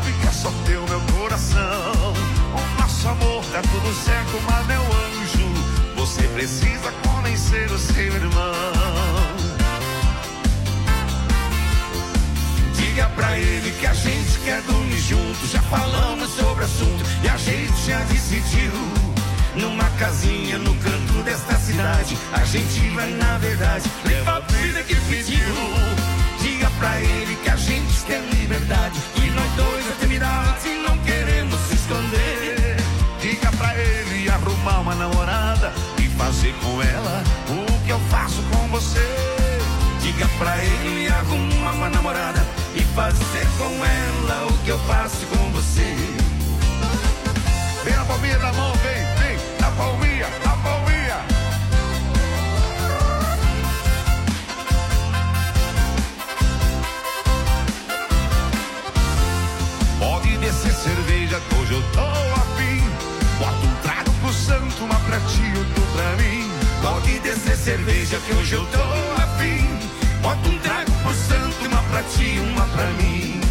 sabe que é só teu meu coração. O nosso amor tá tudo certo, mas meu anjo, você precisa convencer o seu irmão. Diga pra ele que a gente quer dormir junto. Já falamos sobre o assunto e a gente já decidiu. Numa casinha no canto desta cidade, a gente vai na verdade levar a vida que pediu. Diga pra ele que a gente quer liberdade e nós dois eternidade e não queremos se esconder. Diga pra ele arrumar uma namorada e fazer com ela o que eu faço com você. Diga pra ele arrumar uma namorada e fazer com ela o que eu faço com você. Vem na palminha da mão, vem, na palminha, na palminha. Pode descer cerveja que hoje eu tô afim. Bota um trago pro santo, uma pra ti, outro pra mim. Pode descer cerveja que hoje eu tô afim. Bota um trago pro santo, uma pra ti, uma pra mim.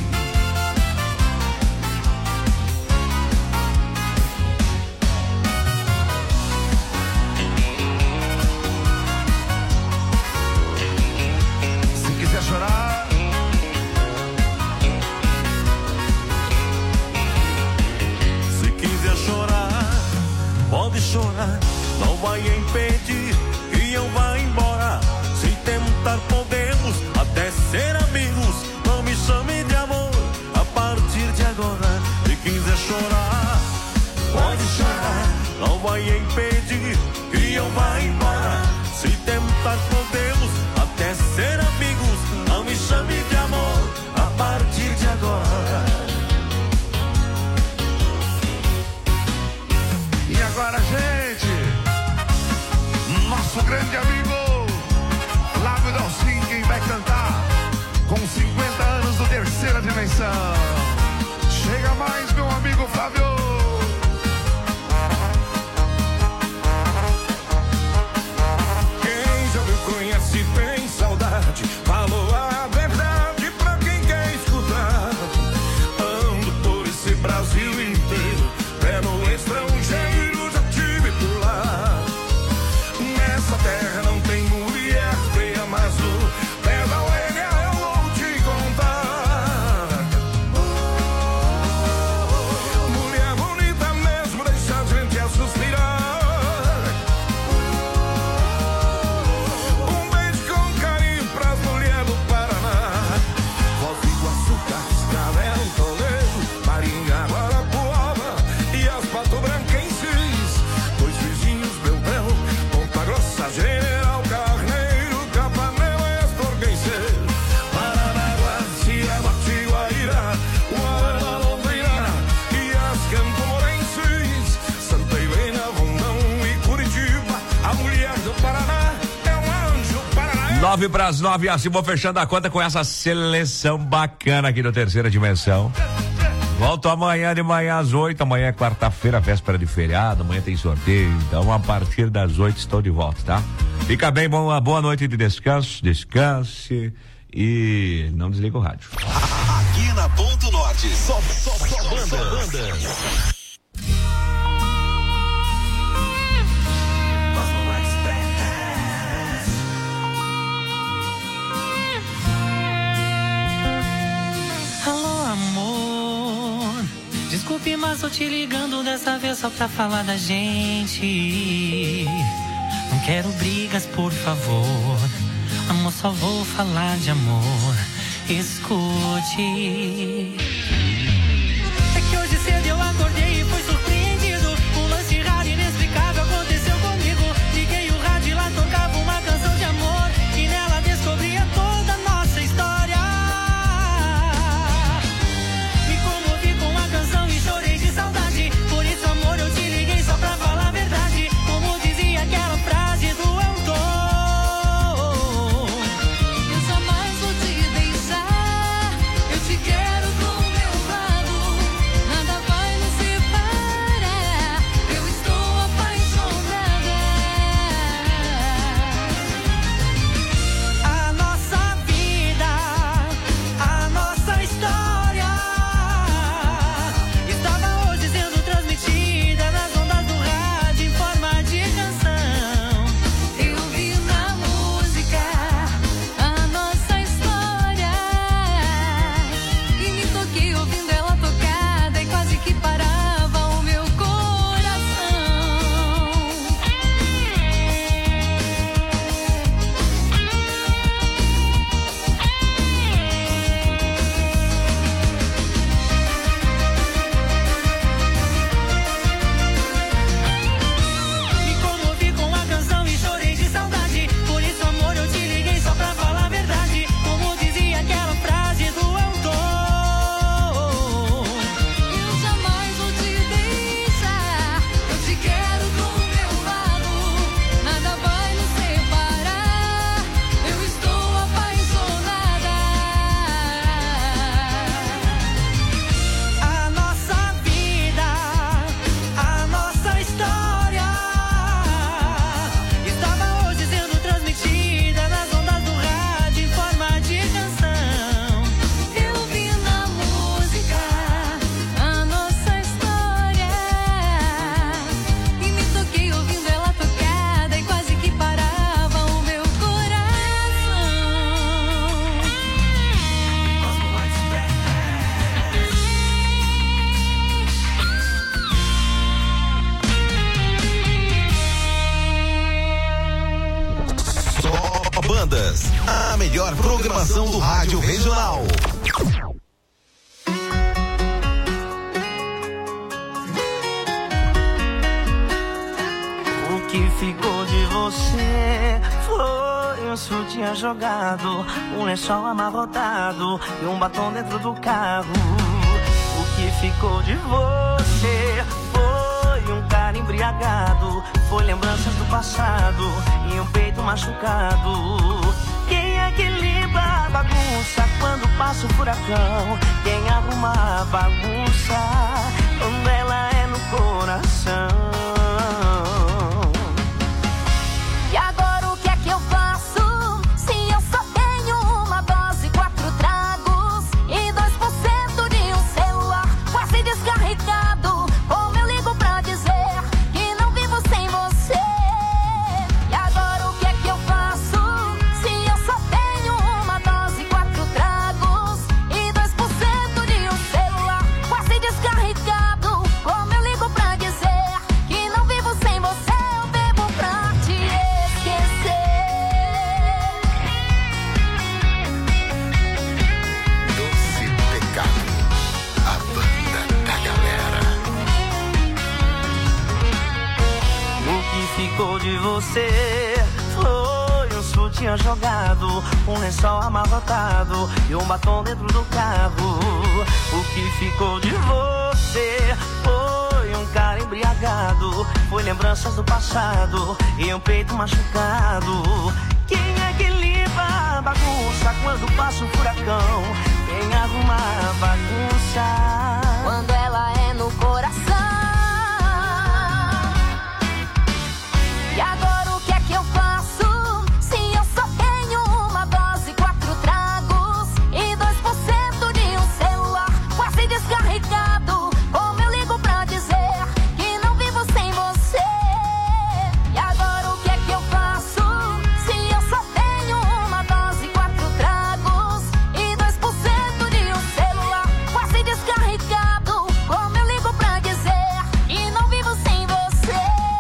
Se quiser chorar, se quiser chorar, pode chorar. Não vai impedir que eu vá embora. Se tentar podemos até ser amigos. Não me chame de amor a partir de agora. Se quiser chorar, pode chorar. Não vai impedir que eu vá embora. Se tentar podemos até ser amigos. Não me chame de amor a partir de agora. e agora, gente, nosso grande amigo Flávio Dalcin, quem vai cantar com 50 anos do Terceira Dimensão. Chega mais, meu amigo Flávio. Quem já me conhece tem saudade. Falou a verdade pra quem quer escutar. Ando por esse Brasil inteiro, pé no estrangeiro já tive por lá. Nessa terra não tem mulher feia, mas o pé da orelha eu vou te contar. Mulher bonita mesmo, deixa a gente a suspirar. Um beijo com carinho pras mulheres do Paraná. Foz do Iguaçu, Cascavel, Toledo, Maringá, Guarapuava e as patobranquenses. Dois vizinhos, Beltrão, Ponta Grossa, General Carneiro, Capanema e Astorguense. Paranaguá, Cirabati, Guaíra, Guarana, Londrina e as Campomorenses. Santa Helena, Rondão e Curitiba. A mulher do Paraná é um anjo paranaense. 9:09, assim vou fechando a conta com essa seleção bacana aqui do Terceira Dimensão. Volto amanhã de manhã às 8, amanhã é quarta-feira, véspera de feriado, amanhã tem sorteio, então a partir das 8 estou de volta, tá? Fica bem, boa noite de descanso, descanse e não desliga o rádio. Aqui na Ponto Norte, só banda. Alô, amor, desculpe, mas tô te ligando dessa vez só pra falar da gente. Não quero brigas, por favor. Amor, só vou falar de amor. Escute. É que hoje cedo eu acordei e fui surpreendido. Um lance raro e inexplicável aconteceu comigo. Liguei o rádio e lá tocava uma canção de amor. E nela descobria toda a nossa história. Me comovi com a canção e chorei de saudade. Por isso, amor, eu te liguei só pra falar a verdade. Como dizia aquela frase do eu tô. Eu jamais vou te deixar. Eu te quero com o meu bandas. A melhor programação do rádio regional. O que ficou de você foi um sutiã jogado, um lençol amarrotado e um batom dentro do carro. O que ficou de você foi um cara embriagado, foi lembranças do passado e um peito machucado. Quem é que limpa a bagunça quando passa o furacão? Quem arruma a bagunça quando ela é no coração? E agora o que é que eu faço? Se eu só tenho uma dose, 4 tragos e 2% de um celular quase descarregado. Como eu ligo pra dizer que não vivo sem você? E agora o que é que eu faço? Se eu só tenho uma dose, 4 tragos e 2% de um celular quase descarregado. Como eu ligo pra dizer que não vivo sem você? Eu bebo pra te esquecer. Doce Pecado, a banda da galera. O que ficou de você foi um sutiã jogado, um lençol amarrotado e um batom dentro do carro. O que ficou de você foi um cara embriagado, foi lembranças do passado e um peito machucado. Quem é que limpa a bagunça quando passa o furacão? Quem arruma a bagunça Quando ela é no coração. E agora o que é que eu faço? Se eu só tenho uma dose, 4 tragos e 2% de um celular quase descarregado. Como eu ligo pra dizer que não vivo sem você? E agora o que é que eu faço? Se eu só tenho uma dose, 4 tragos e 2% de um celular quase descarregado. Como eu ligo pra dizer que não vivo sem você?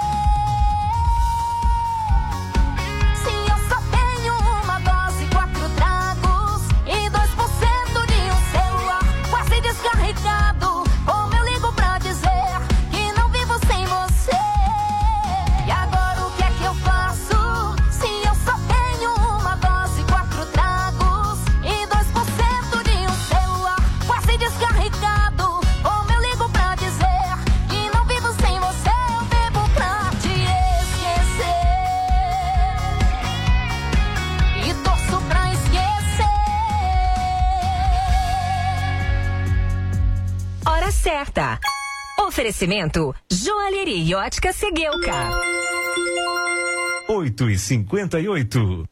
Se eu só tenho uma dose, 4 tragos e 2% de um celular quase descarregado. Como eu ligo pra dizer que não vivo sem você? E agora o que é que eu faço? Se eu só tenho uma dose, 4 tragos e 2% de um celular quase descarregado. Como eu ligo pra dizer que não vivo sem você? Eu bebo pra te esquecer e torço pra esquecer. Hora certa. Oferecimento Joalheria e Ótica Seguelca. 8h58.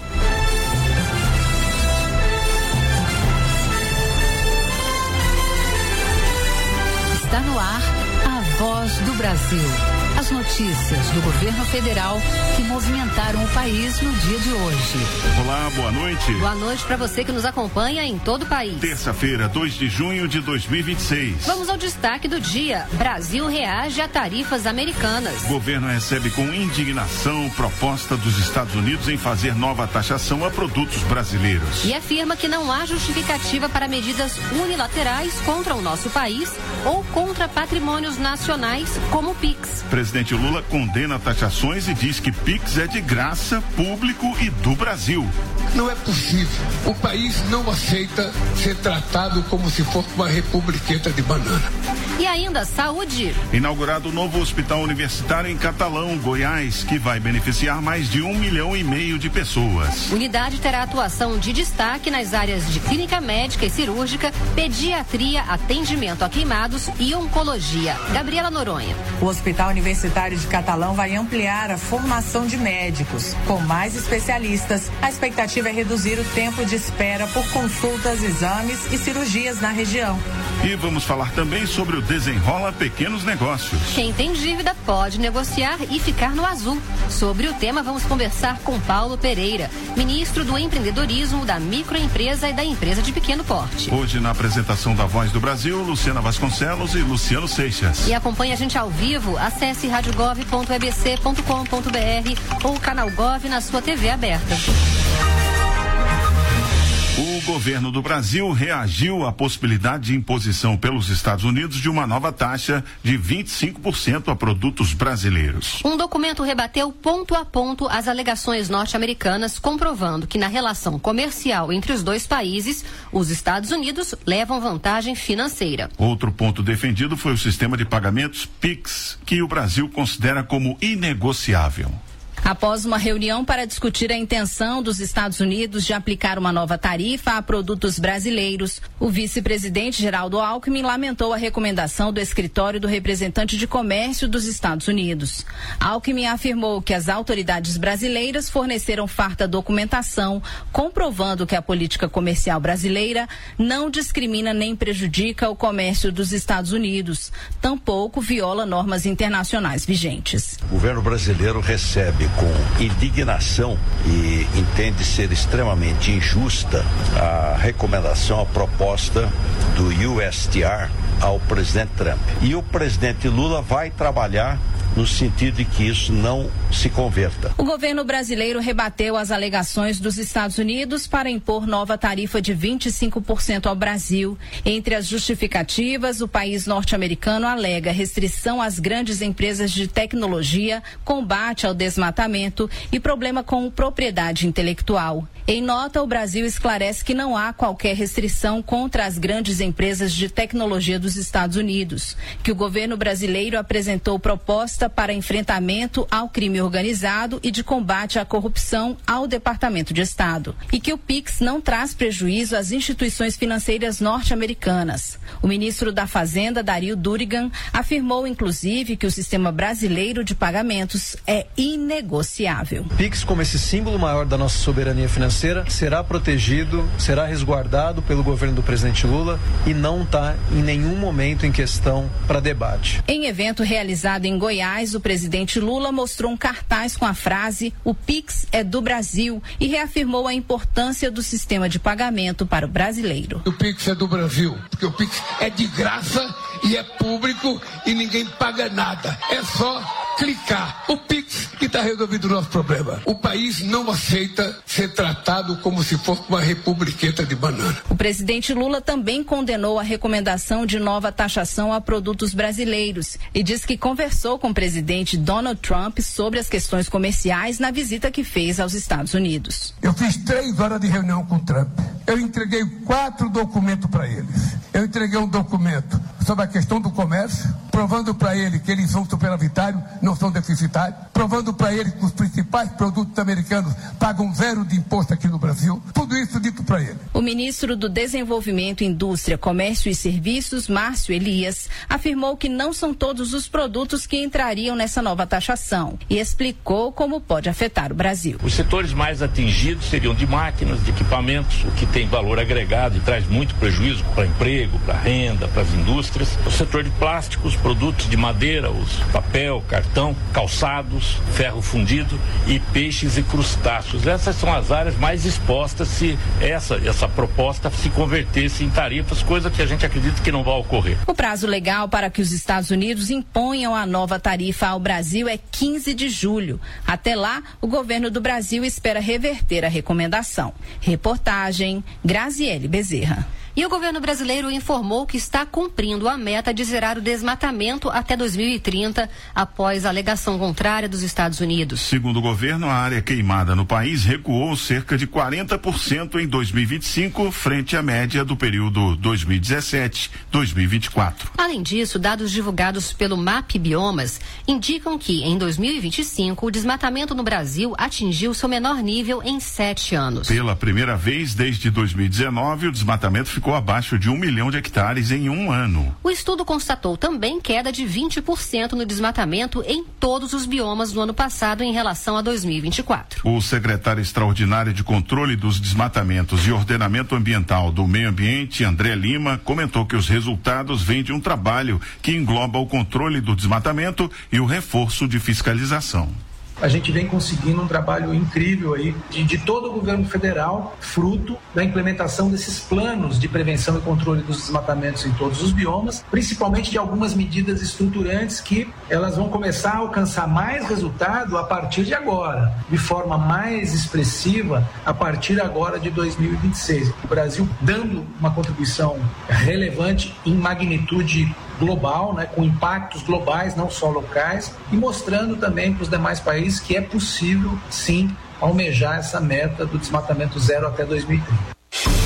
Está no ar a Voz do Brasil. As notícias do governo federal que movimentaram o país no dia de hoje. Olá, boa noite. Boa noite para você que nos acompanha em todo o país. Terça-feira, 2 de junho de 2026. Vamos ao destaque do dia. Brasil reage a tarifas americanas. Governo recebe com indignação proposta dos Estados Unidos em fazer nova taxação a produtos brasileiros. E afirma que não há justificativa para medidas unilaterais contra o nosso país ou contra patrimônios nacionais como o PIX. Presidente Lula condena taxações e diz que PIX é de graça, público e do Brasil. Não é possível. O país não aceita ser tratado como se fosse uma republiqueta de banana. E ainda saúde. Inaugurado o novo hospital universitário em Catalão, Goiás, que vai beneficiar mais de 1,5 milhão de pessoas. Unidade terá atuação de destaque nas áreas de clínica médica e cirúrgica, pediatria, atendimento a queimados e oncologia. Gabriela Noronha. O Hospital Universitário de Catalão vai ampliar a formação de médicos. Com mais especialistas, a expectativa é reduzir o tempo de espera por consultas, exames e cirurgias na região. E vamos falar também sobre o Desenrola Pequenos Negócios. Quem tem dívida pode negociar e ficar no azul. Sobre o tema, vamos conversar com Paulo Pereira, ministro do Empreendedorismo, da Microempresa e da Empresa de Pequeno Porte. Hoje, na apresentação da Voz do Brasil, Luciana Vasconcelos e Luciano Seixas. E acompanhe a gente ao vivo, acesse radiogov.ebc.com.br ou canal Gov na sua TV aberta. O governo do Brasil reagiu à possibilidade de imposição pelos Estados Unidos de uma nova taxa de 25% a produtos brasileiros. Um documento rebateu ponto a ponto as alegações norte-americanas, comprovando que na relação comercial entre os dois países, os Estados Unidos levam vantagem financeira. Outro ponto defendido foi o sistema de pagamentos PIX, que o Brasil considera como inegociável. Após uma reunião para discutir a intenção dos Estados Unidos de aplicar uma nova tarifa a produtos brasileiros, o vice-presidente Geraldo Alckmin lamentou a recomendação do escritório do representante de comércio dos Estados Unidos. Alckmin afirmou que as autoridades brasileiras forneceram farta documentação, comprovando que a política comercial brasileira não discrimina nem prejudica o comércio dos Estados Unidos, tampouco viola normas internacionais vigentes. O governo brasileiro recebe com indignação e entende ser extremamente injusta a recomendação, a proposta do USTR ao presidente Trump. E o presidente Lula vai trabalhar no sentido de que isso não se converta. O governo brasileiro rebateu as alegações dos Estados Unidos para impor nova tarifa de 25% ao Brasil. Entre as justificativas, o país norte-americano alega restrição às grandes empresas de tecnologia, combate ao desmatamento e problema com propriedade intelectual. Em nota, o Brasil esclarece que não há qualquer restrição contra as grandes empresas de tecnologia dos Estados Unidos, que o governo brasileiro apresentou proposta para enfrentamento ao crime organizado e de combate à corrupção ao Departamento de Estado, e que o PIX não traz prejuízo às instituições financeiras norte-americanas. O ministro da Fazenda, Dario Durigan, afirmou inclusive que o sistema brasileiro de pagamentos é inegociável. O PIX, como esse símbolo maior da nossa soberania financeira, será protegido, será resguardado pelo governo do presidente Lula e não está em nenhum momento em questão para debate. Em evento realizado em Goiás, o presidente Lula mostrou um cartaz com a frase "O PIX é do Brasil" e reafirmou a importância do sistema de pagamento para o brasileiro. O PIX é do Brasil, porque o PIX é de graça e é público e ninguém paga nada. É só clicar. O PIX que está resolvido o nosso problema. O país não aceita ser tratado como se fosse uma republiqueta de banana. O presidente Lula também condenou a recomendação de nova taxação a produtos brasileiros e diz que conversou com o presidente Donald Trump sobre as questões comerciais na visita que fez aos Estados Unidos. Eu fiz 3 horas de reunião com o Trump. Eu entreguei 4 documentos para eles. Eu entreguei um documento sobre a questão do comércio, provando para ele que eles são superavitários, não são deficitários, provando para ele que os principais produtos americanos pagam 0 de imposto aqui no Brasil. Tudo isso dito para ele. O ministro do Desenvolvimento, Indústria, Comércio e Serviços, Márcio Elias, afirmou que não são todos os produtos que entrariam nessa nova taxação e explicou como pode afetar o Brasil. Os setores mais atingidos seriam de máquinas, de equipamentos, o que tem valor agregado e traz muito prejuízo para emprego, para renda, para as indústrias. O setor de plásticos, produtos de madeira, os papel, cartão, calçados, ferro fundido e peixes e crustáceos. Essas são as áreas mais expostas se essa proposta se convertesse em tarifas, coisa que a gente acredita que não vai ocorrer. O prazo legal para que os Estados Unidos imponham a nova tarifa ao Brasil é 15 de julho. Até lá, o governo do Brasil espera reverter a recomendação. Reportagem Graziele Bezerra. E o governo brasileiro informou que está cumprindo a meta de zerar o desmatamento até 2030, após a alegação contrária dos Estados Unidos. Segundo o governo, a área queimada no país recuou cerca de 40% em 2025, frente à média do período 2017-2024. Além disso, dados divulgados pelo MAP Biomas indicam que, em 2025, o desmatamento no Brasil atingiu seu menor nível em 7 anos. Pela primeira vez desde 2019, o desmatamento ficou abaixo de 1 milhão de hectares em um ano. O estudo constatou também queda de 20% no desmatamento em todos os biomas no ano passado em relação a 2024. O secretário extraordinário de Controle dos Desmatamentos e Ordenamento Ambiental do Meio Ambiente, André Lima, comentou que os resultados vêm de um trabalho que engloba o controle do desmatamento e o reforço de fiscalização. a gente vem conseguindo um trabalho incrível aí de todo o governo federal, fruto da implementação desses planos de prevenção e controle dos desmatamentos em todos os biomas, principalmente de algumas medidas estruturantes que elas vão começar a alcançar mais resultado a partir de agora, de forma mais expressiva a partir agora de 2026. O Brasil dando uma contribuição relevante em magnitude global, né, com impactos globais, não só locais, e mostrando também para os demais países que é possível, sim, almejar essa meta do desmatamento zero até 2030.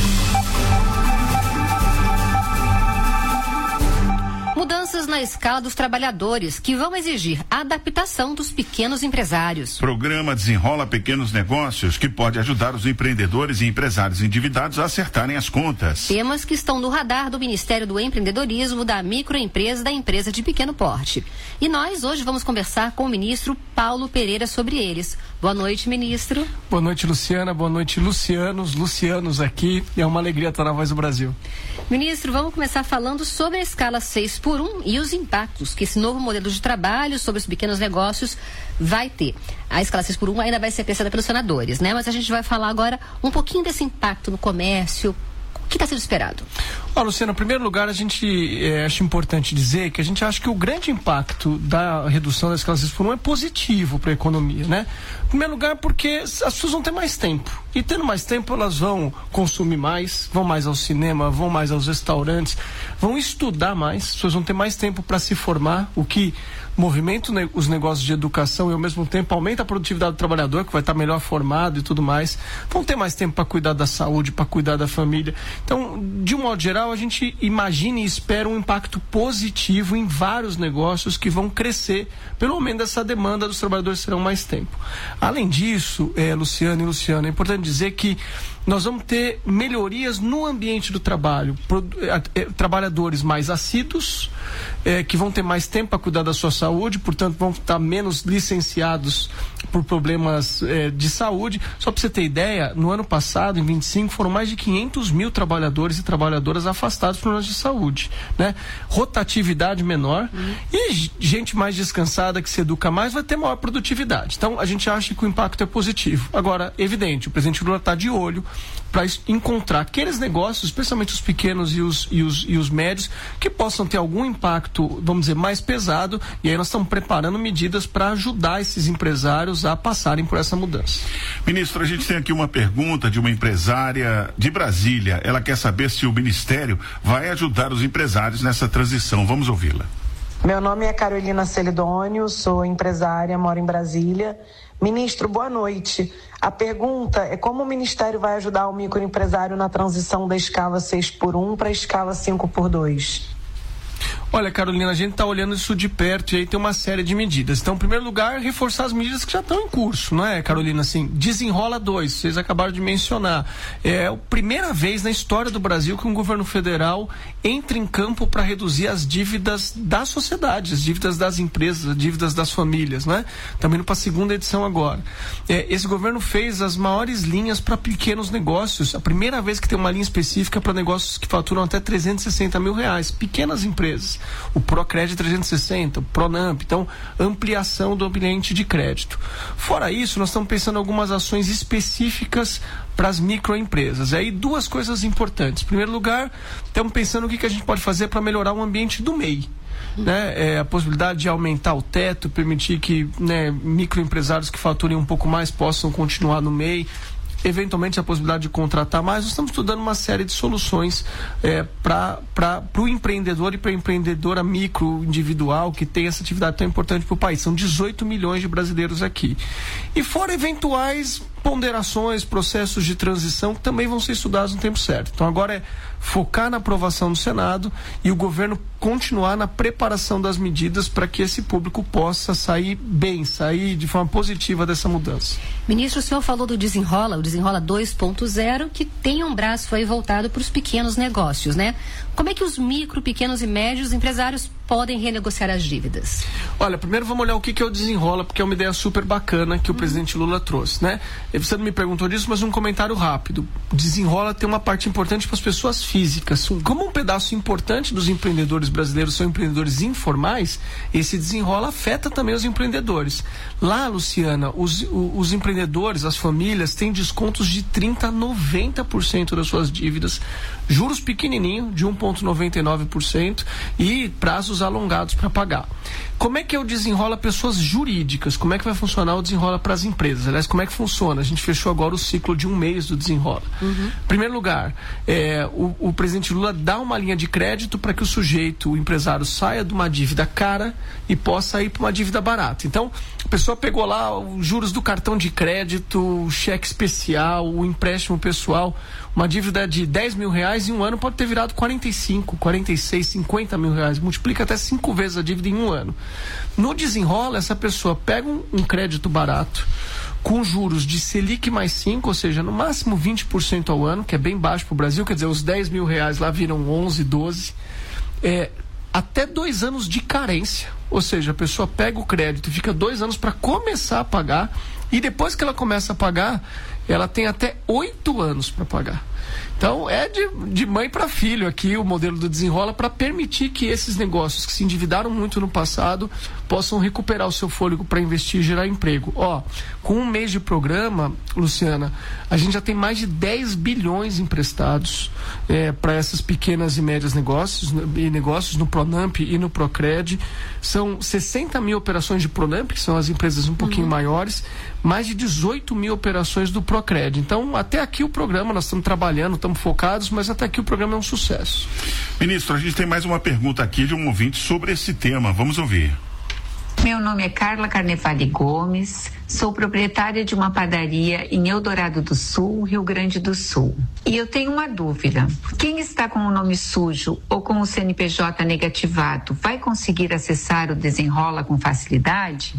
Mudanças na escala dos trabalhadores que vão exigir a adaptação dos pequenos empresários. Programa Desenrola Pequenos Negócios, que pode ajudar os empreendedores e empresários endividados a acertarem as contas. Temas que estão no radar do Ministério do Empreendedorismo, da microempresa e da empresa de pequeno porte. E nós hoje vamos conversar com o ministro Paulo Pereira sobre eles. Boa noite, ministro. Boa noite, Luciana. Boa noite, Lucianos aqui. É uma alegria estar na Voz do Brasil. Ministro, vamos começar falando sobre a escala 6x1 e os impactos que esse novo modelo de trabalho sobre os pequenos negócios vai ter. A escala 6x1 ainda vai ser apreciada pelos senadores, né? Mas a gente vai falar agora um pouquinho desse impacto no comércio. O que está sendo esperado? Luciana, em primeiro lugar, a gente acha importante dizer que a gente acha que o grande impacto da redução da escala 6x1 é positivo para a economia, né? Em primeiro lugar, porque as pessoas vão ter mais tempo. E tendo mais tempo, elas vão consumir mais, vão mais ao cinema, vão mais aos restaurantes, vão estudar mais, as pessoas vão ter mais tempo para se formar, o que movimenta os negócios de educação e ao mesmo tempo aumenta a produtividade do trabalhador, que vai estar melhor formado e tudo mais. Vão ter mais tempo para cuidar da saúde, para cuidar da família. Então, de um modo geral, a gente imagina e espera um impacto positivo em vários negócios que vão crescer pelo aumento dessa demanda dos trabalhadores, terão mais tempo. Além disso, Luciano e Luciana, é importante dizer que nós vamos ter melhorias no ambiente do trabalho, trabalhadores mais assíduos, que vão ter mais tempo para cuidar da sua saúde, portanto vão estar menos licenciados por problemas de saúde. Só para você ter ideia, no ano passado, em 25, foram mais de 500 mil trabalhadores e trabalhadoras afastados por problemas de saúde, né? Rotatividade menor e gente mais descansada, que se educa mais, vai ter maior produtividade. Então a gente acha que o impacto é positivo. Agora, evidente, o presidente Lula está de olho para encontrar aqueles negócios, especialmente os pequenos e os médios, que possam ter algum impacto, vamos dizer, mais pesado, e aí nós estamos preparando medidas para ajudar esses empresários a passarem por essa mudança. Ministro, a gente tem aqui uma pergunta de uma empresária de Brasília. Ela quer saber se o Ministério vai ajudar os empresários nessa transição. Vamos ouvi-la. Meu nome é Carolina Celidônio, sou empresária, moro em Brasília. Ministro, boa noite. A pergunta é como o Ministério vai ajudar o microempresário na transição da escala 6x1 para a escala 5x2? Olha, Carolina, a gente está olhando isso de perto e aí tem uma série de medidas. Então, em primeiro lugar, reforçar as medidas que já estão em curso, não é, Carolina? Assim, Desenrola 2, vocês acabaram de mencionar. É a primeira vez na história do Brasil que um governo federal entra em campo para reduzir as dívidas da sociedade, as dívidas das empresas, as dívidas das famílias, né? Estamos indo para a segunda edição agora. Esse governo fez as maiores linhas para pequenos negócios, a primeira vez que tem uma linha específica para negócios que faturam até R$360 mil, pequenas empresas. O Procred 360, o Pronamp, então ampliação do ambiente de crédito. Fora isso, nós estamos pensando em algumas ações específicas para as microempresas. Aí duas coisas importantes. Em primeiro lugar, estamos pensando o que a gente pode fazer para melhorar o ambiente do MEI. Né? A possibilidade de aumentar o teto, permitir que, né, microempresários que faturem um pouco mais possam continuar no MEI. Eventualmente a possibilidade de contratar mais. Nós estamos estudando uma série de soluções para o empreendedor e para a empreendedora micro individual que tem essa atividade tão importante para o país. São 18 milhões de brasileiros aqui. E fora eventuais ponderações, processos de transição que também vão ser estudados no tempo certo. Então agora é focar na aprovação no Senado e o governo continuar na preparação das medidas para que esse público possa sair bem, sair de forma positiva dessa mudança. Ministro, o senhor falou do Desenrola, o Desenrola 2.0, que tem um braço aí voltado para os pequenos negócios, né? Como é que os micro, pequenos e médios empresários podem renegociar as dívidas? Olha, primeiro vamos olhar o que é o Desenrola, porque é uma ideia super bacana que o presidente Lula trouxe, né? Você não me perguntou disso, mas um comentário rápido. O Desenrola tem uma parte importante para as pessoas físicas. Como um pedaço importante dos empreendedores brasileiros são empreendedores informais, esse Desenrola afeta também os empreendedores. Lá, Luciana, os empreendedores, as famílias, têm descontos de 30% a 90% das suas dívidas, juros pequenininho, de 1,99% e prazos alongados para pagar. Como é que é o Desenrola pessoas jurídicas? Como é que vai funcionar o Desenrola para as empresas? Aliás, como é que funciona? A gente fechou agora o ciclo de 1 mês do Desenrola. Em primeiro lugar, o presidente Lula dá uma linha de crédito para que o sujeito, o empresário, saia de uma dívida cara e possa ir para uma dívida barata. Então, a pessoa pegou lá os juros do cartão de crédito, o cheque especial, o empréstimo pessoal, uma dívida de R$10 mil em um ano pode ter virado 45, 46, 50 mil reais. Multiplica até 5 vezes a dívida em um ano. No Desenrola, essa pessoa pega um crédito barato, com juros de Selic mais 5, ou seja, no máximo 20% ao ano, que é bem baixo para o Brasil, quer dizer, os R$10 mil lá viram 11, 12, até 2 anos de carência, ou seja, a pessoa pega o crédito e fica 2 anos para começar a pagar, e depois que ela começa a pagar, ela tem até 8 anos para pagar. Então é de mãe para filho aqui o modelo do Desenrola, para permitir que esses negócios que se endividaram muito no passado possam recuperar o seu fôlego para investir e gerar emprego. Com 1 mês de programa, Luciana, a gente já tem mais de 10 bilhões emprestados para essas pequenas e médias negócios no Pronamp e no Procred. São 60 mil operações de Pronamp, que são as empresas um pouquinho maiores, mais de 18 mil operações do Procred. Então, até aqui o programa, nós estamos trabalhando, estamos focados, mas até aqui o programa é um sucesso. Ministro, a gente tem mais uma pergunta aqui de um ouvinte sobre esse tema. Vamos ouvir. Meu nome é Carla Carnevale Gomes, sou proprietária de uma padaria em Eldorado do Sul, Rio Grande do Sul. E eu tenho uma dúvida: quem está com o nome sujo ou com o CNPJ negativado vai conseguir acessar o Desenrola com facilidade?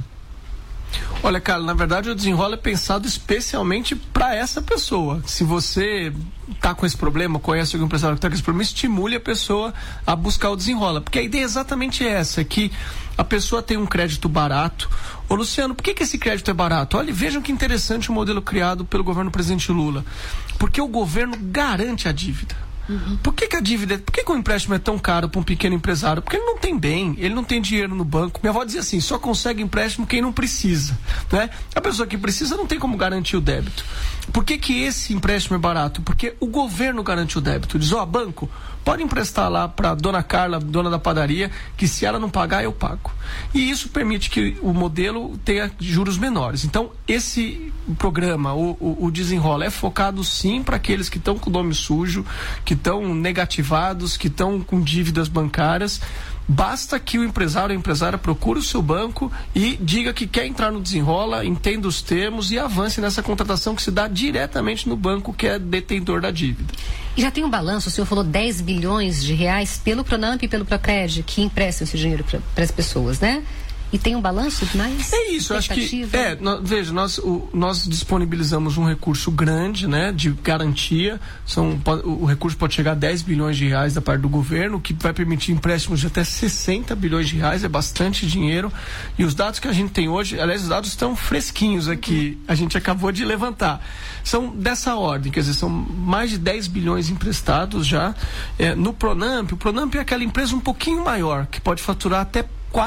Olha, Carla, na verdade o Desenrola é pensado especialmente para essa pessoa. Se você está com esse problema, conhece algum empresário que está com esse problema, estimule a pessoa a buscar o Desenrola, porque a ideia é exatamente essa, que a pessoa tem um crédito barato. Ô Luciano, por que esse crédito é barato? Olha, vejam que interessante o modelo criado pelo governo do presidente Lula, porque o governo garante a dívida. Por que o empréstimo é tão caro para um pequeno empresário? Porque ele não tem bem, ele não tem dinheiro no banco. Minha avó dizia assim: só consegue empréstimo quem não precisa, né? A pessoa que precisa não tem como garantir o débito. Por que esse empréstimo é barato? Porque o governo garante o débito. Diz: banco, pode emprestar lá para dona Carla, dona da padaria, que se ela não pagar, eu pago. E isso permite que o modelo tenha juros menores. Então, esse programa, o Desenrola, é focado sim para aqueles que estão com o nome sujo, que estão negativados, que estão com dívidas bancárias. Basta que o empresário ou a empresária procure o seu banco e diga que quer entrar no Desenrola, entenda os termos e avance nessa contratação que se dá diretamente no banco que é detentor da dívida. E já tem um balanço, o senhor falou 10 bilhões de reais pelo Pronamp e pelo Procred, que emprestam esse dinheiro para as pessoas, né? E tem um balanço mais? É isso, acho que veja, nós disponibilizamos um recurso grande, né, de garantia. O recurso pode chegar a 10 bilhões de reais da parte do governo, o que vai permitir empréstimos de até 60 bilhões de reais, é bastante dinheiro. E os dados que a gente tem hoje, aliás, os dados estão fresquinhos aqui, a gente acabou de levantar, são dessa ordem, quer dizer, são mais de 10 bilhões emprestados já. No Pronamp, o Pronamp é aquela empresa um pouquinho maior, que pode faturar até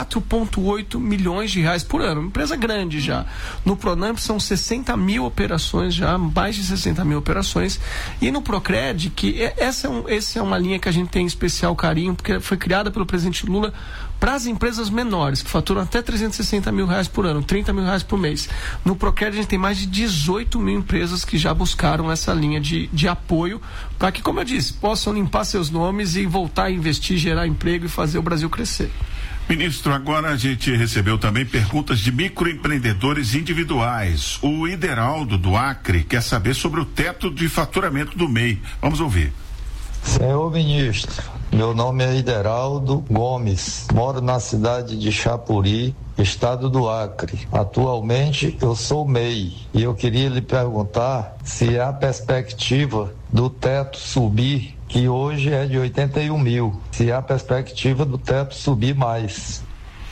4,8 milhões de reais por ano, uma empresa grande já. No Pronamp são 60 mil operações já, mais de 60 mil operações. E no Procred, que essa é uma linha que a gente tem especial carinho, porque foi criada pelo presidente Lula para as empresas menores, que faturam até 360 mil reais por ano, 30 mil reais por mês. No Procred a gente tem mais de 18 mil empresas que já buscaram essa linha de apoio, para que, como eu disse, possam limpar seus nomes e voltar a investir, gerar emprego e fazer o Brasil crescer. Ministro, agora a gente recebeu também perguntas de microempreendedores individuais. O Ideraldo do Acre quer saber sobre o teto de faturamento do MEI. Vamos ouvir. Senhor ministro, meu nome é Ideraldo Gomes, moro na cidade de Chapuri, estado do Acre. Atualmente eu sou MEI e eu queria lhe perguntar se há perspectiva do teto subir, que hoje é de 81 mil, se há perspectiva do teto subir mais.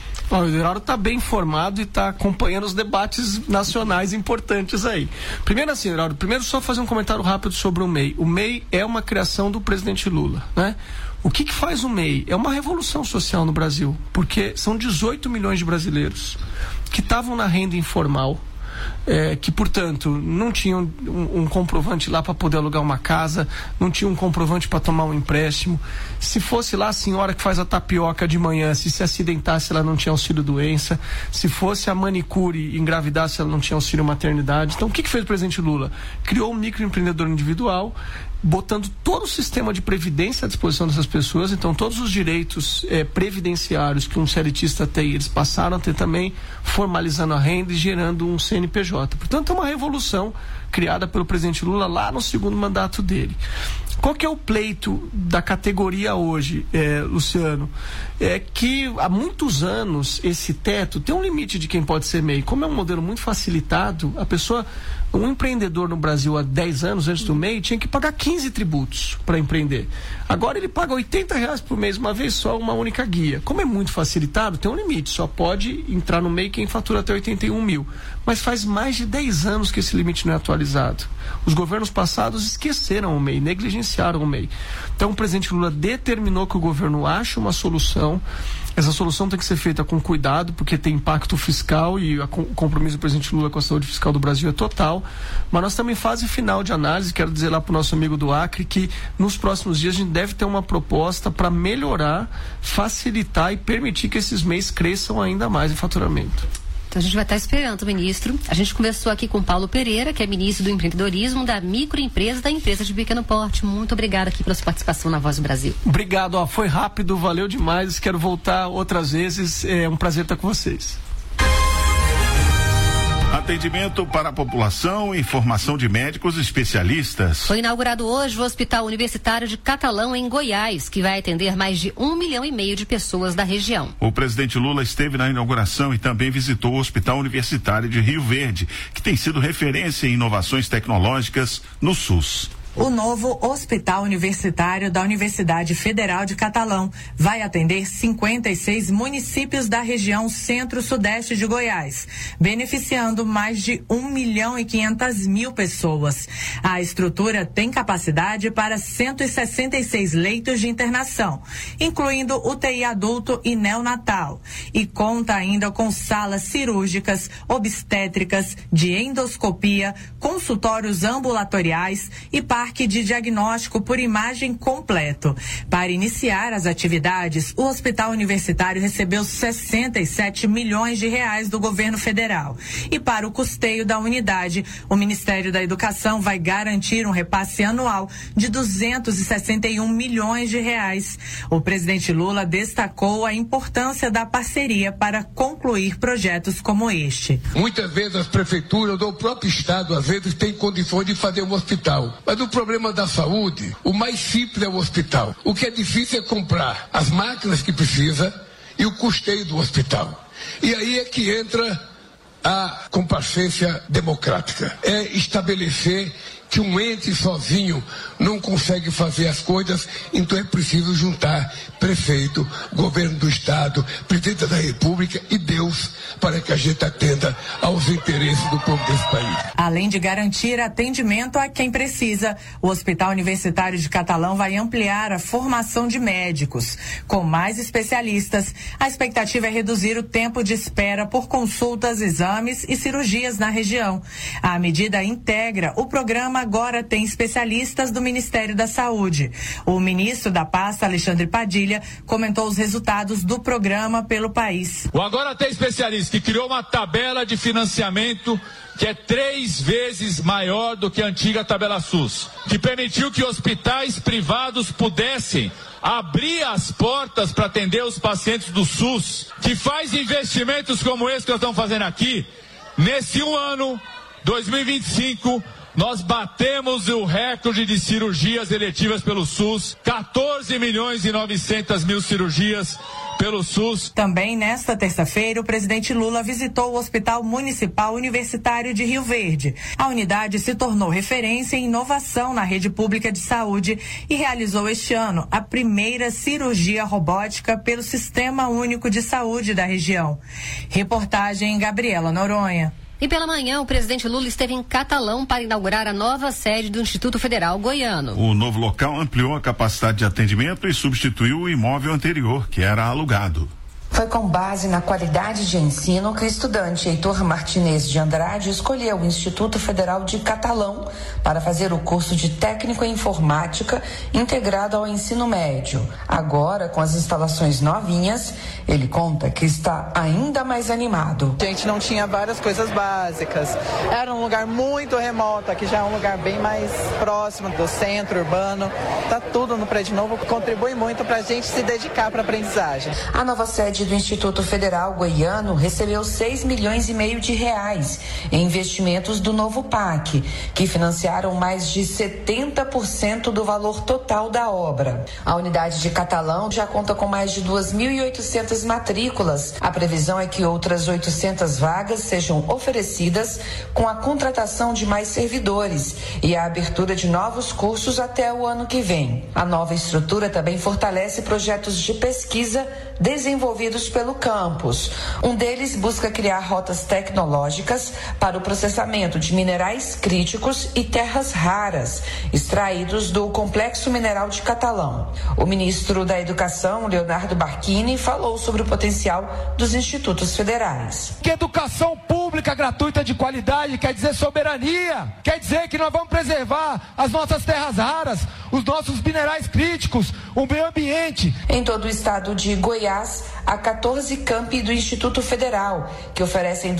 O Ideraldo está bem informado e está acompanhando os debates nacionais importantes aí. Primeiro assim, Ideraldo, só fazer um comentário rápido sobre o MEI. O MEI é uma criação do presidente Lula, né? O que faz o MEI? É uma revolução social no Brasil, porque são 18 milhões de brasileiros que estavam na renda informal, que, portanto, não tinham um comprovante lá para poder alugar uma casa, não tinham um comprovante para tomar um empréstimo. Se fosse lá a senhora que faz a tapioca de manhã, se acidentasse, ela não tinha auxílio-doença. Se fosse a manicure e engravidasse, ela não tinha auxílio-maternidade. Então, o que fez o presidente Lula? Criou um microempreendedor individual, botando todo o sistema de previdência à disposição dessas pessoas. Então todos os direitos previdenciários que um CLTista tem, eles passaram a ter também, formalizando a renda e gerando um CNPJ. Portanto, é uma revolução criada pelo presidente Lula lá no segundo mandato dele. Qual que é o pleito da categoria hoje, Luciano? É que há muitos anos esse teto tem um limite de quem pode ser MEI. Como é um modelo muito facilitado, um empreendedor no Brasil há 10 anos antes do MEI tinha que pagar 15 tributos para empreender. Agora ele paga R$80 por mês, uma vez só, uma única guia. Como é muito facilitado, tem um limite, só pode entrar no MEI quem fatura até 81 mil. Mas faz mais de 10 anos que esse limite não é atualizado. Os governos passados esqueceram o MEI, negligenciaram o MEI. Então o presidente Lula determinou que o governo ache uma solução. Essa solução tem que ser feita com cuidado, porque tem impacto fiscal e o compromisso do presidente Lula com a saúde fiscal do Brasil é total. Mas nós estamos em fase final de análise. Quero dizer lá para o nosso amigo do Acre que nos próximos dias a gente deve ter uma proposta para melhorar, facilitar e permitir que esses MEIs cresçam ainda mais em faturamento. Então a gente vai estar esperando o ministro. A gente conversou aqui com Paulo Pereira, que é ministro do empreendedorismo, da microempresa, da empresa de pequeno porte. Muito obrigada aqui pela sua participação na Voz do Brasil. Obrigado, foi rápido, valeu demais. Quero voltar outras vezes. É um prazer estar com vocês. Atendimento para a população e formação de médicos especialistas. Foi inaugurado hoje o Hospital Universitário de Catalão, em Goiás, que vai atender mais de 1,5 milhão de pessoas da região. O presidente Lula esteve na inauguração e também visitou o Hospital Universitário de Rio Verde, que tem sido referência em inovações tecnológicas no SUS. O novo Hospital Universitário da Universidade Federal de Catalão vai atender 56 municípios da região centro-sudeste de Goiás, beneficiando mais de 1.500.000 pessoas. A estrutura tem capacidade para 166 leitos de internação, incluindo UTI adulto e neonatal, e conta ainda com salas cirúrgicas, obstétricas, de endoscopia, consultórios ambulatoriais e parque de diagnóstico por imagem completo. Para iniciar as atividades, o Hospital Universitário recebeu 67 milhões de reais do governo federal. E para o custeio da unidade, o Ministério da Educação vai garantir um repasse anual de 261 milhões de reais. O presidente Lula destacou a importância da parceria para concluir projetos como este. Muitas vezes as prefeituras ou o próprio Estado, às vezes, tem condições de fazer um hospital. Mas o problema da saúde, o mais simples é o hospital. O que é difícil é comprar as máquinas que precisa e o custeio do hospital. E aí é que entra a comparcência democrática. É estabelecer que um ente sozinho não consegue fazer as coisas, então é preciso juntar prefeito, governo do estado, presidente da república e Deus, para que a gente atenda aos interesses do povo desse país. Além de garantir atendimento a quem precisa, o Hospital Universitário de Catalão vai ampliar a formação de médicos. Com mais especialistas, a expectativa é reduzir o tempo de espera por consultas, exames e cirurgias na região. A medida integra o programa Agora Tem Especialistas do Ministério da Saúde. O ministro da pasta, Alexandre Padilha, comentou os resultados do programa pelo país. O Agora Tem Especialistas, que criou uma tabela de financiamento que é 3 vezes maior do que a antiga tabela SUS, que permitiu que hospitais privados pudessem abrir as portas para atender os pacientes do SUS, que faz investimentos como esse que nós estamos fazendo aqui. Nesse ano, 2025, nós batemos o recorde de cirurgias eletivas pelo SUS, 14.900.000 cirurgias pelo SUS. Também nesta terça-feira, o presidente Lula visitou o Hospital Municipal Universitário de Rio Verde. A unidade se tornou referência em inovação na rede pública de saúde e realizou este ano a primeira cirurgia robótica pelo Sistema Único de Saúde da região. Reportagem Gabriela Noronha. E pela manhã, o presidente Lula esteve em Catalão para inaugurar a nova sede do Instituto Federal Goiano. O novo local ampliou a capacidade de atendimento e substituiu o imóvel anterior, que era alugado. Foi com base na qualidade de ensino que o estudante Heitor Martinez de Andrade escolheu o Instituto Federal de Catalão para fazer o curso de técnico em informática integrado ao ensino médio. Agora, com as instalações novinhas, ele conta que está ainda mais animado. A gente não tinha várias coisas básicas. Era um lugar muito remoto, aqui já é um lugar bem mais próximo do centro urbano. Tá tudo no prédio novo, contribui muito para a gente se dedicar para a aprendizagem. A nova sede do Instituto Federal Goiano recebeu 6,5 milhões de reais em investimentos do novo PAC, que financiaram mais de 70% do valor total da obra. A unidade de Catalão já conta com mais de 2.800 matrículas. A previsão é que outras 800 vagas sejam oferecidas com a contratação de mais servidores e a abertura de novos cursos até o ano que vem. A nova estrutura também fortalece projetos de pesquisa desenvolvidos pelo campus. Um deles busca criar rotas tecnológicas para o processamento de minerais críticos e terras raras, extraídos do Complexo Mineral de Catalão. O ministro da Educação, Leonardo Barquini, falou sobre o potencial dos institutos federais. Que educação pública gratuita de qualidade quer dizer soberania, quer dizer que nós vamos preservar as nossas terras raras, os nossos minerais críticos, o meio ambiente. Em todo o estado de Goiás, há 14 campi do Instituto Federal, que oferecem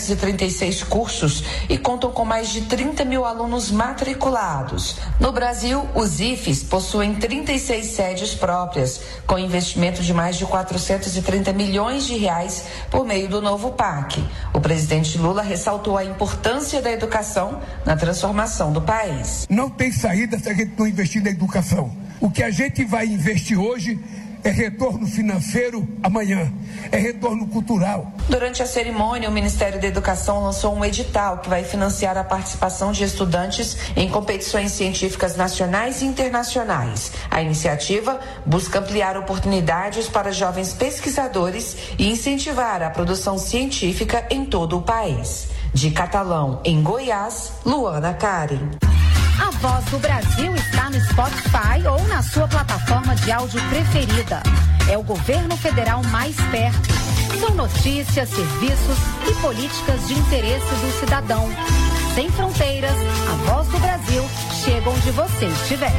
236 cursos e contam com mais de 30 mil alunos matriculados. No Brasil, os IFES possuem 36 sedes próprias, com investimento de mais de 430 milhões de reais por meio do novo PAC. O presidente Lula ressaltou a importância da educação na transformação do país. Não tem saída se a gente não investir na educação. O que a gente vai investir hoje é retorno financeiro amanhã, é retorno cultural. Durante a cerimônia, o Ministério da Educação lançou um edital que vai financiar a participação de estudantes em competições científicas nacionais e internacionais. A iniciativa busca ampliar oportunidades para jovens pesquisadores e incentivar a produção científica em todo o país. De Catalão, em Goiás, Luana Karen. A Voz do Brasil está no Spotify ou na sua plataforma de áudio preferida. É o governo federal mais perto. São notícias, serviços e políticas de interesse do cidadão. Sem fronteiras, a Voz do Brasil chega onde você estiver.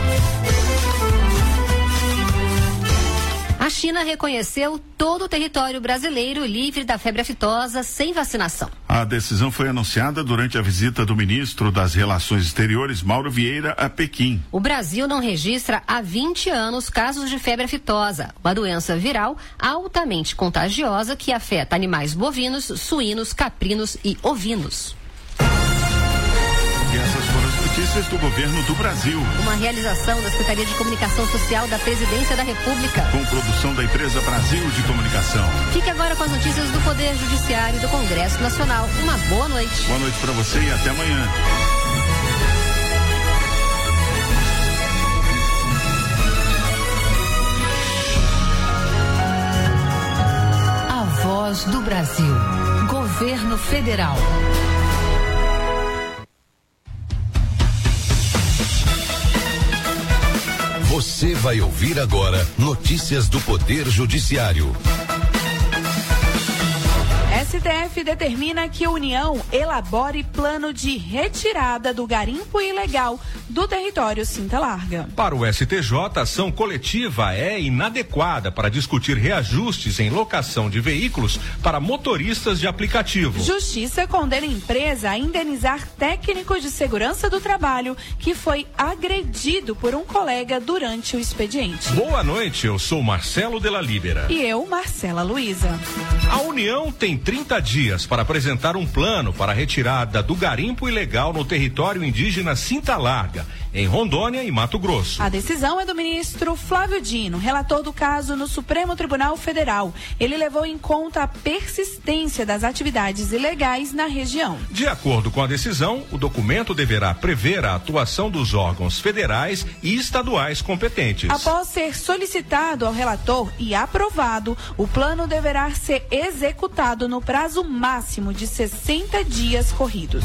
A China reconheceu todo o território brasileiro livre da febre aftosa sem vacinação. A decisão foi anunciada durante a visita do ministro das Relações Exteriores, Mauro Vieira, a Pequim. O Brasil não registra há 20 anos casos de febre aftosa, uma doença viral altamente contagiosa que afeta animais bovinos, suínos, caprinos e ovinos. E essas foram as notícias do governo do Brasil. Uma realização da Secretaria de Comunicação Social da Presidência da República. Com produção da empresa Brasil de Comunicação. Fique agora com as notícias do Poder Judiciário e do Congresso Nacional. Uma boa noite. Boa noite para você e até amanhã. A Voz do Brasil. Governo Federal. Você vai ouvir agora notícias do Poder Judiciário. STF determina que a União elabore plano de retirada do garimpo ilegal do território Cinta Larga. Para o STJ, a ação coletiva é inadequada para discutir reajustes em locação de veículos para motoristas de aplicativo. Justiça condena a empresa a indenizar técnico de segurança do trabalho que foi agredido por um colega durante o expediente. Boa noite, eu sou Marcelo de la Libera. E eu, Marcela Luiza. A União tem 30 dias para apresentar um plano para a retirada do garimpo ilegal no território indígena Cinta Larga, em Rondônia e Mato Grosso. A decisão é do ministro Flávio Dino, relator do caso no Supremo Tribunal Federal. Ele levou em conta a persistência das atividades ilegais na região. De acordo com a decisão, o documento deverá prever a atuação dos órgãos federais e estaduais competentes. Após ser solicitado ao relator e aprovado, o plano deverá ser executado no prazo máximo de 60 dias corridos.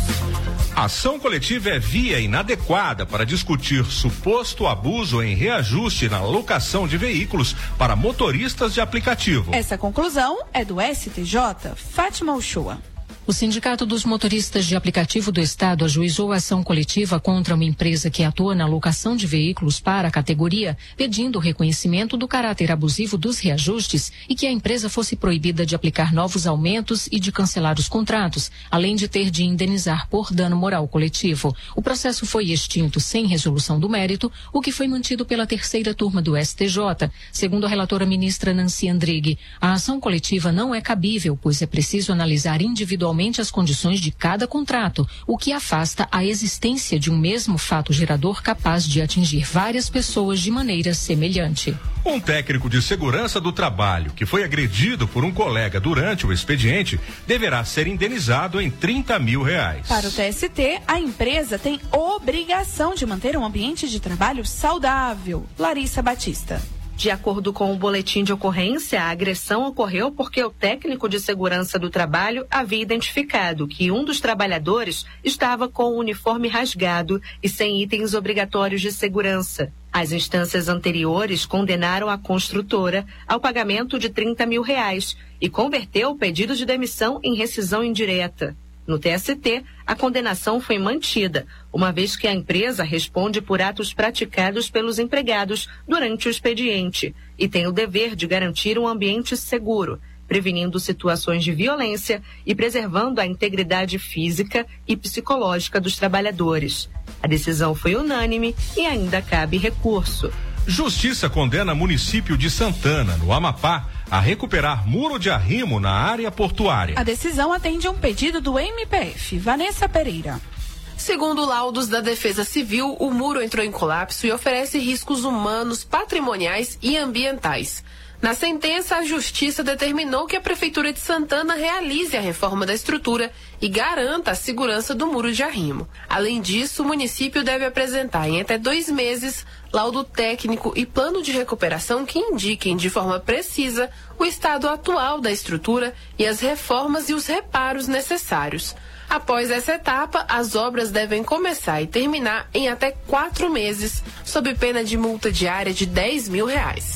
A ação coletiva é via inadequada para discutir suposto abuso em reajuste na locação de veículos para motoristas de aplicativo. Essa conclusão é do STJ. Fátima Uchoa. O Sindicato dos Motoristas de Aplicativo do Estado ajuizou a ação coletiva contra uma empresa que atua na locação de veículos para a categoria, pedindo o reconhecimento do caráter abusivo dos reajustes e que a empresa fosse proibida de aplicar novos aumentos e de cancelar os contratos, além de ter de indenizar por dano moral coletivo. O processo foi extinto sem resolução do mérito, o que foi mantido pela terceira turma do STJ. Segundo a relatora ministra Nancy Andrighi, a ação coletiva não é cabível, pois é preciso analisar individualmente as condições de cada contrato, o que afasta a existência de um mesmo fato gerador capaz de atingir várias pessoas de maneira semelhante. Um técnico de segurança do trabalho que foi agredido por um colega durante o expediente deverá ser indenizado em R$30 mil. Para o TST, a empresa tem obrigação de manter um ambiente de trabalho saudável. Larissa Batista. De acordo com o boletim de ocorrência, a agressão ocorreu porque o técnico de segurança do trabalho havia identificado que um dos trabalhadores estava com o uniforme rasgado e sem itens obrigatórios de segurança. As instâncias anteriores condenaram a construtora ao pagamento de R$30 mil e converteu o pedido de demissão em rescisão indireta. No TST, a condenação foi mantida, uma vez que a empresa responde por atos praticados pelos empregados durante o expediente e tem o dever de garantir um ambiente seguro, prevenindo situações de violência e preservando a integridade física e psicológica dos trabalhadores. A decisão foi unânime e ainda cabe recurso. Justiça condena município de Santana, no Amapá, a recuperar muro de arrimo na área portuária. A decisão atende a um pedido do MPF. Vanessa Pereira. Segundo laudos da Defesa Civil, o muro entrou em colapso e oferece riscos humanos, patrimoniais e ambientais. Na sentença, a Justiça determinou que a Prefeitura de Santana realize a reforma da estrutura e garanta a segurança do muro de arrimo. Além disso, o município deve apresentar em até 2 meses laudo técnico e plano de recuperação que indiquem de forma precisa o estado atual da estrutura e as reformas e os reparos necessários. Após essa etapa, as obras devem começar e terminar em até 4 meses, sob pena de multa diária de R$10 mil.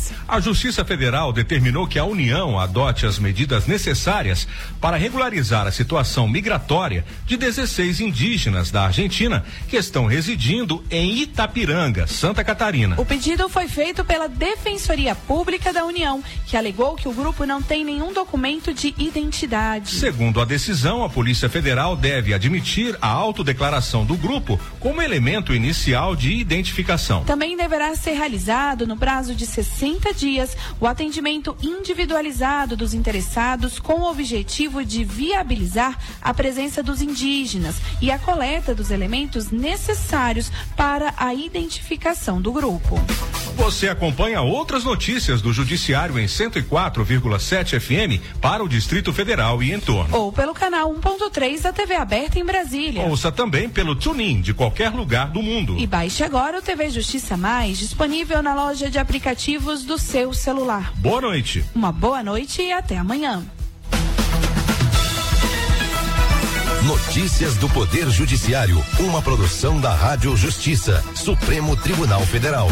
A Justiça Federal determinou que a União adote as medidas necessárias para regularizar a situação migratória de 16 indígenas da Argentina que estão residindo em Itapiranga, Santa Catarina. O pedido foi feito pela Defensoria Pública da União, que alegou que o grupo não tem nenhum documento de identidade. Segundo a decisão, a Polícia Federal deve admitir a autodeclaração do grupo como elemento inicial de identificação. Também deverá ser realizado, no prazo de 60 dias, o atendimento individualizado dos interessados com o objetivo de viabilizar a presença dos indígenas e a coleta dos elementos necessários para a identificação do grupo. Você acompanha outras notícias do Judiciário em 104,7 FM para o Distrito Federal e entorno. Ou pelo canal 1.3 da TV aberta em Brasília. Ouça também pelo TuneIn de qualquer lugar do mundo. E baixe agora o TV Justiça Mais, disponível na loja de aplicativos do seu celular. Boa noite. Uma boa noite e até amanhã. Notícias do Poder Judiciário, uma produção da Rádio Justiça, Supremo Tribunal Federal.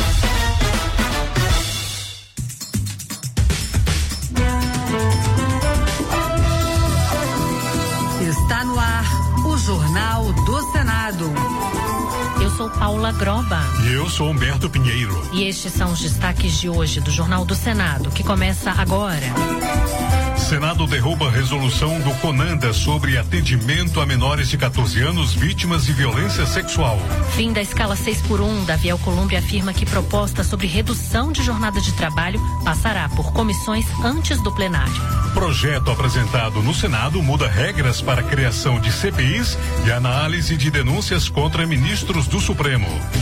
Está no ar o Jornal do Senado. Eu sou Paula Groba. E eu sou Humberto Pinheiro. E estes são os destaques de hoje do Jornal do Senado, que começa agora. Senado derruba a resolução do CONANDA sobre atendimento a menores de 14 anos vítimas de violência sexual. Fim da escala 6x1. Davi Alcolumbre afirma que proposta sobre redução de jornada de trabalho passará por comissões antes do plenário. Projeto apresentado no Senado muda regras para a criação de CPIs e análise de denúncias contra ministros do Supremo.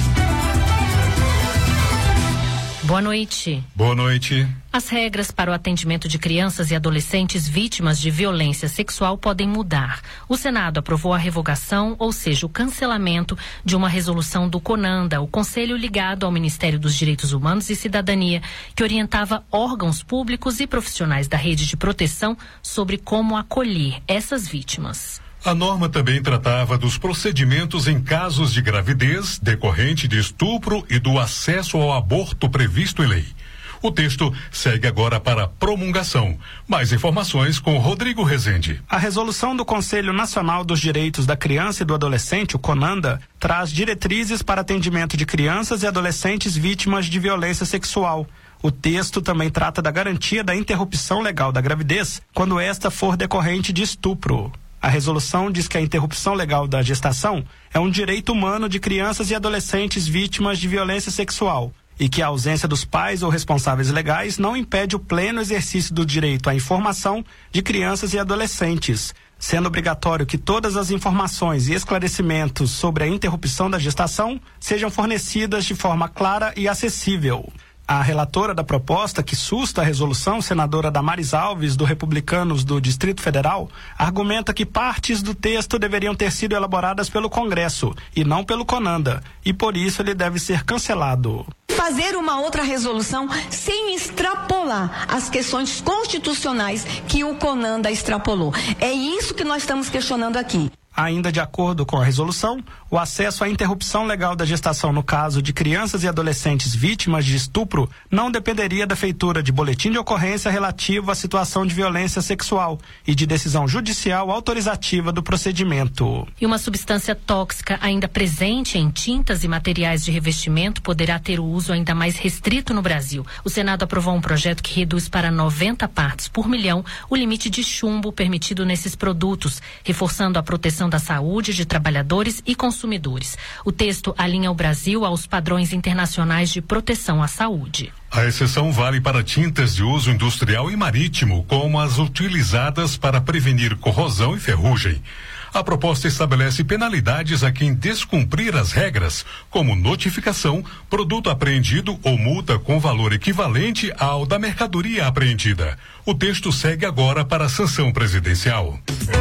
Boa noite. Boa noite. As regras para o atendimento de crianças e adolescentes vítimas de violência sexual podem mudar. O Senado aprovou a revogação, ou seja, o cancelamento de uma resolução do CONANDA, o Conselho ligado ao Ministério dos Direitos Humanos e Cidadania, que orientava órgãos públicos e profissionais da rede de proteção sobre como acolher essas vítimas. A norma também tratava dos procedimentos em casos de gravidez decorrente de estupro e do acesso ao aborto previsto em lei. O texto segue agora para promulgação. Mais informações com Rodrigo Rezende. A resolução do Conselho Nacional dos Direitos da Criança e do Adolescente, o CONANDA, traz diretrizes para atendimento de crianças e adolescentes vítimas de violência sexual. O texto também trata da garantia da interrupção legal da gravidez quando esta for decorrente de estupro. A resolução diz que a interrupção legal da gestação é um direito humano de crianças e adolescentes vítimas de violência sexual e que a ausência dos pais ou responsáveis legais não impede o pleno exercício do direito à informação de crianças e adolescentes, sendo obrigatório que todas as informações e esclarecimentos sobre a interrupção da gestação sejam fornecidas de forma clara e acessível. A relatora da proposta, que susta a resolução, senadora Damares Alves, do Republicanos do Distrito Federal, argumenta que partes do texto deveriam ter sido elaboradas pelo Congresso e não pelo CONANDA, e por isso ele deve ser cancelado. Fazer uma outra resolução sem extrapolar as questões constitucionais que o CONANDA extrapolou. É isso que nós estamos questionando aqui. Ainda de acordo com a resolução, o acesso à interrupção legal da gestação no caso de crianças e adolescentes vítimas de estupro não dependeria da feitura de boletim de ocorrência relativo à situação de violência sexual e de decisão judicial autorizativa do procedimento. E uma substância tóxica ainda presente em tintas e materiais de revestimento poderá ter o uso ainda mais restrito no Brasil. O Senado aprovou um projeto que reduz para 90 partes por milhão o limite de chumbo permitido nesses produtos, reforçando a proteção da saúde de trabalhadores e consumidores. O texto alinha o Brasil aos padrões internacionais de proteção à saúde. A exceção vale para tintas de uso industrial e marítimo, como as utilizadas para prevenir corrosão e ferrugem. A proposta estabelece penalidades a quem descumprir as regras, como notificação, produto apreendido ou multa com valor equivalente ao da mercadoria apreendida. O texto segue agora para a sanção presidencial.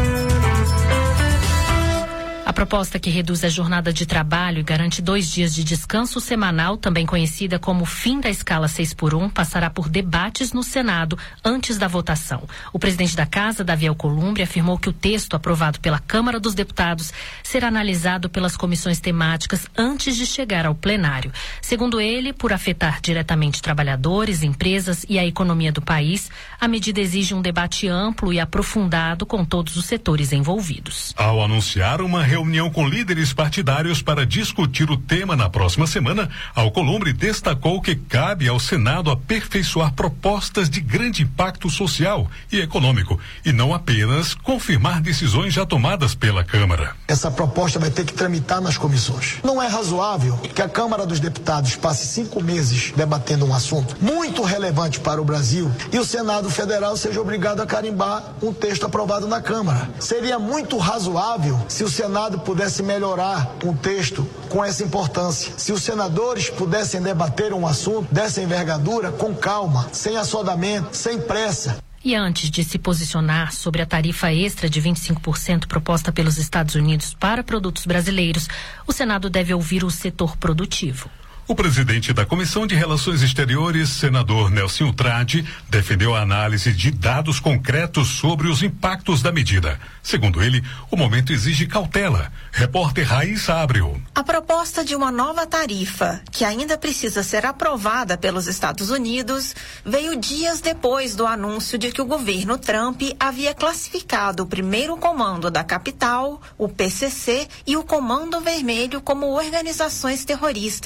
A proposta que reduz a jornada de trabalho e garante 2 dias de descanso semanal, também conhecida como fim da escala 6x1, passará por debates no Senado antes da votação. O presidente da Casa, Davi Alcolumbre, afirmou que o texto aprovado pela Câmara dos Deputados será analisado pelas comissões temáticas antes de chegar ao plenário. Segundo ele, por afetar diretamente trabalhadores, empresas e a economia do país, a medida exige um debate amplo e aprofundado com todos os setores envolvidos. Ao anunciar uma reunião com líderes partidários para discutir o tema na próxima semana, Alcolumbre destacou que cabe ao Senado aperfeiçoar propostas de grande impacto social e econômico e não apenas confirmar decisões já tomadas pela Câmara. Essa proposta vai ter que tramitar nas comissões. Não é razoável que a Câmara dos Deputados passe 5 meses debatendo um assunto muito relevante para o Brasil e o Senado Federal seja obrigado a carimbar um texto aprovado na Câmara. Seria muito razoável se o Senado pudesse melhorar um texto com essa importância. Se os senadores pudessem debater um assunto dessa envergadura com calma, sem assodamento, sem pressa. E antes de se posicionar sobre a tarifa extra de 25% proposta pelos Estados Unidos para produtos brasileiros, o Senado deve ouvir o setor produtivo. O presidente da Comissão de Relações Exteriores, senador Nelson Trade, defendeu a análise de dados concretos sobre os impactos da medida. Segundo ele, o momento exige cautela. Repórter Raíssa Abreu. A proposta de uma nova tarifa, que ainda precisa ser aprovada pelos Estados Unidos, veio dias depois do anúncio de que o governo Trump havia classificado o primeiro comando da capital, o PCC, e o Comando Vermelho como organizações terroristas.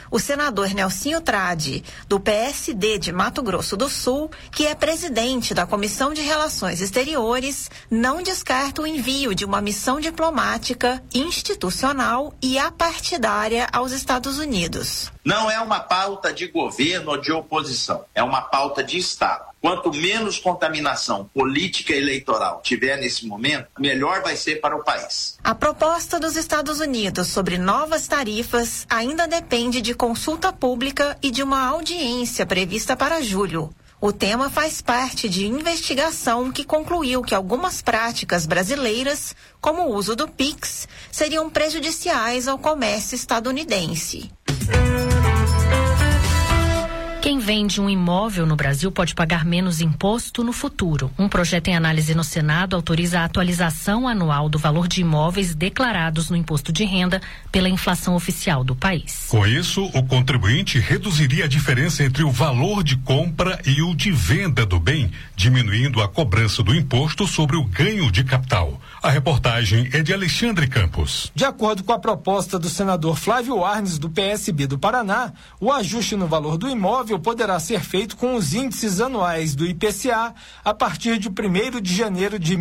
o senador Nelsinho Trade, do PSD de Mato Grosso do Sul, que é presidente da Comissão de Relações Exteriores, não descarta o envio de uma missão diplomática, institucional e apartidária aos Estados Unidos. Não é uma pauta de governo ou de oposição, é uma pauta de Estado. Quanto menos contaminação política e eleitoral tiver nesse momento, melhor vai ser para o país. A proposta dos Estados Unidos sobre novas tarifas ainda depende de consulta pública e de uma audiência prevista para julho. O tema faz parte de investigação que concluiu que algumas práticas brasileiras, como o uso do PIX, seriam prejudiciais ao comércio estadunidense. Quem vende um imóvel no Brasil pode pagar menos imposto no futuro. Um projeto em análise no Senado autoriza a atualização anual do valor de imóveis declarados no imposto de renda pela inflação oficial do país. Com isso, o contribuinte reduziria a diferença entre o valor de compra e o de venda do bem, diminuindo a cobrança do imposto sobre o ganho de capital. A reportagem é de Alexandre Campos. De acordo com a proposta do senador Flávio Arnes, do PSB do Paraná, o ajuste no valor do imóvel poderá ser feito com os índices anuais do IPCA a partir de 1º de janeiro de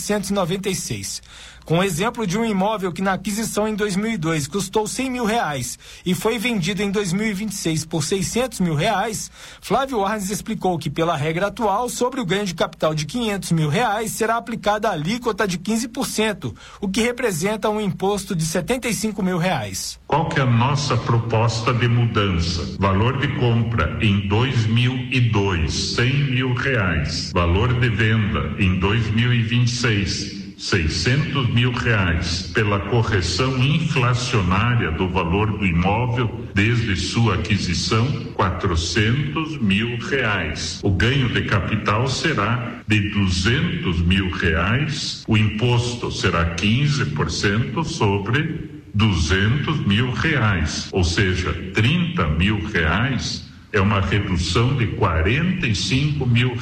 1996. Com o exemplo de um imóvel que na aquisição em 2002 custou R$100 mil e foi vendido em 2026 por R$600 mil, Flávio Arnes explicou que pela regra atual, sobre o ganho de capital de R$500 mil será aplicada a alíquota de 15%, o que representa um imposto de R$75 mil. Qual que é a nossa proposta de mudança? Valor de compra em 2002, R$100 mil. Valor de venda em 2026, R$600 mil pela correção inflacionária do valor do imóvel desde sua aquisição, R$400 mil. O ganho de capital será de R$200 mil. O imposto será 15% sobre R$200 mil, ou seja, R$30 mil é uma redução de R$45 mil.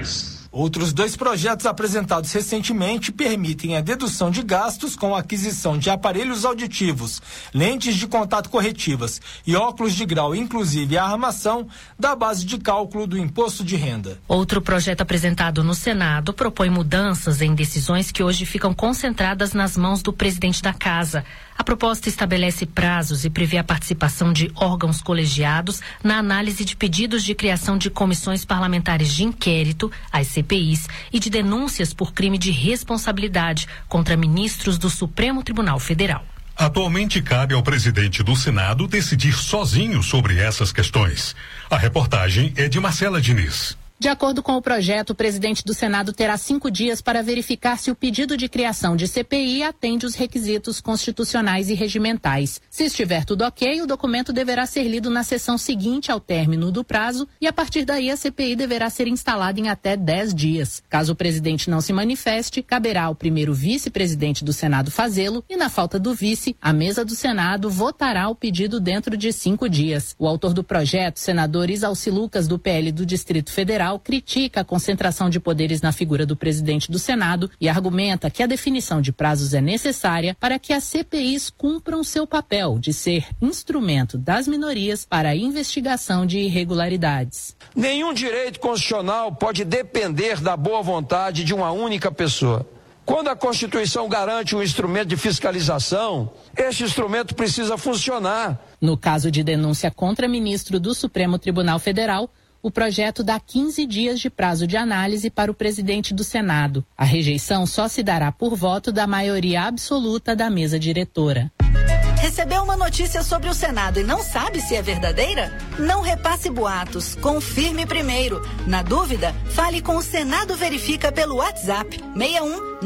Outros 2 projetos apresentados recentemente permitem a dedução de gastos com a aquisição de aparelhos auditivos, lentes de contato corretivas e óculos de grau, inclusive a armação, da base de cálculo do imposto de renda. Outro projeto apresentado no Senado propõe mudanças em decisões que hoje ficam concentradas nas mãos do presidente da Casa. A proposta estabelece prazos e prevê a participação de órgãos colegiados na análise de pedidos de criação de comissões parlamentares de inquérito, as CPIs, e de denúncias por crime de responsabilidade contra ministros do Supremo Tribunal Federal. Atualmente cabe ao presidente do Senado decidir sozinho sobre essas questões. A reportagem é de Marcela Diniz. De acordo com o projeto, o presidente do Senado terá 5 dias para verificar se o pedido de criação de CPI atende os requisitos constitucionais e regimentais. Se estiver tudo ok, o documento deverá ser lido na sessão seguinte ao término do prazo e, a partir daí, a CPI deverá ser instalada em até 10 dias. Caso o presidente não se manifeste, caberá ao primeiro vice-presidente do Senado fazê-lo e, na falta do vice, a mesa do Senado votará o pedido dentro de 5 dias. O autor do projeto, senador Isalci Lucas, do PL do Distrito Federal, critica a concentração de poderes na figura do presidente do Senado e argumenta que a definição de prazos é necessária para que as CPIs cumpram seu papel de ser instrumento das minorias para a investigação de irregularidades. Nenhum direito constitucional pode depender da boa vontade de uma única pessoa. Quando a Constituição garante um instrumento de fiscalização, este instrumento precisa funcionar. No caso de denúncia contra ministro do Supremo Tribunal Federal, o projeto dá 15 dias de prazo de análise para o presidente do Senado. A rejeição só se dará por voto da maioria absoluta da mesa diretora. Recebeu uma notícia sobre o Senado e não sabe se é verdadeira? Não repasse boatos, confirme primeiro. Na dúvida, fale com o Senado Verifica pelo WhatsApp 61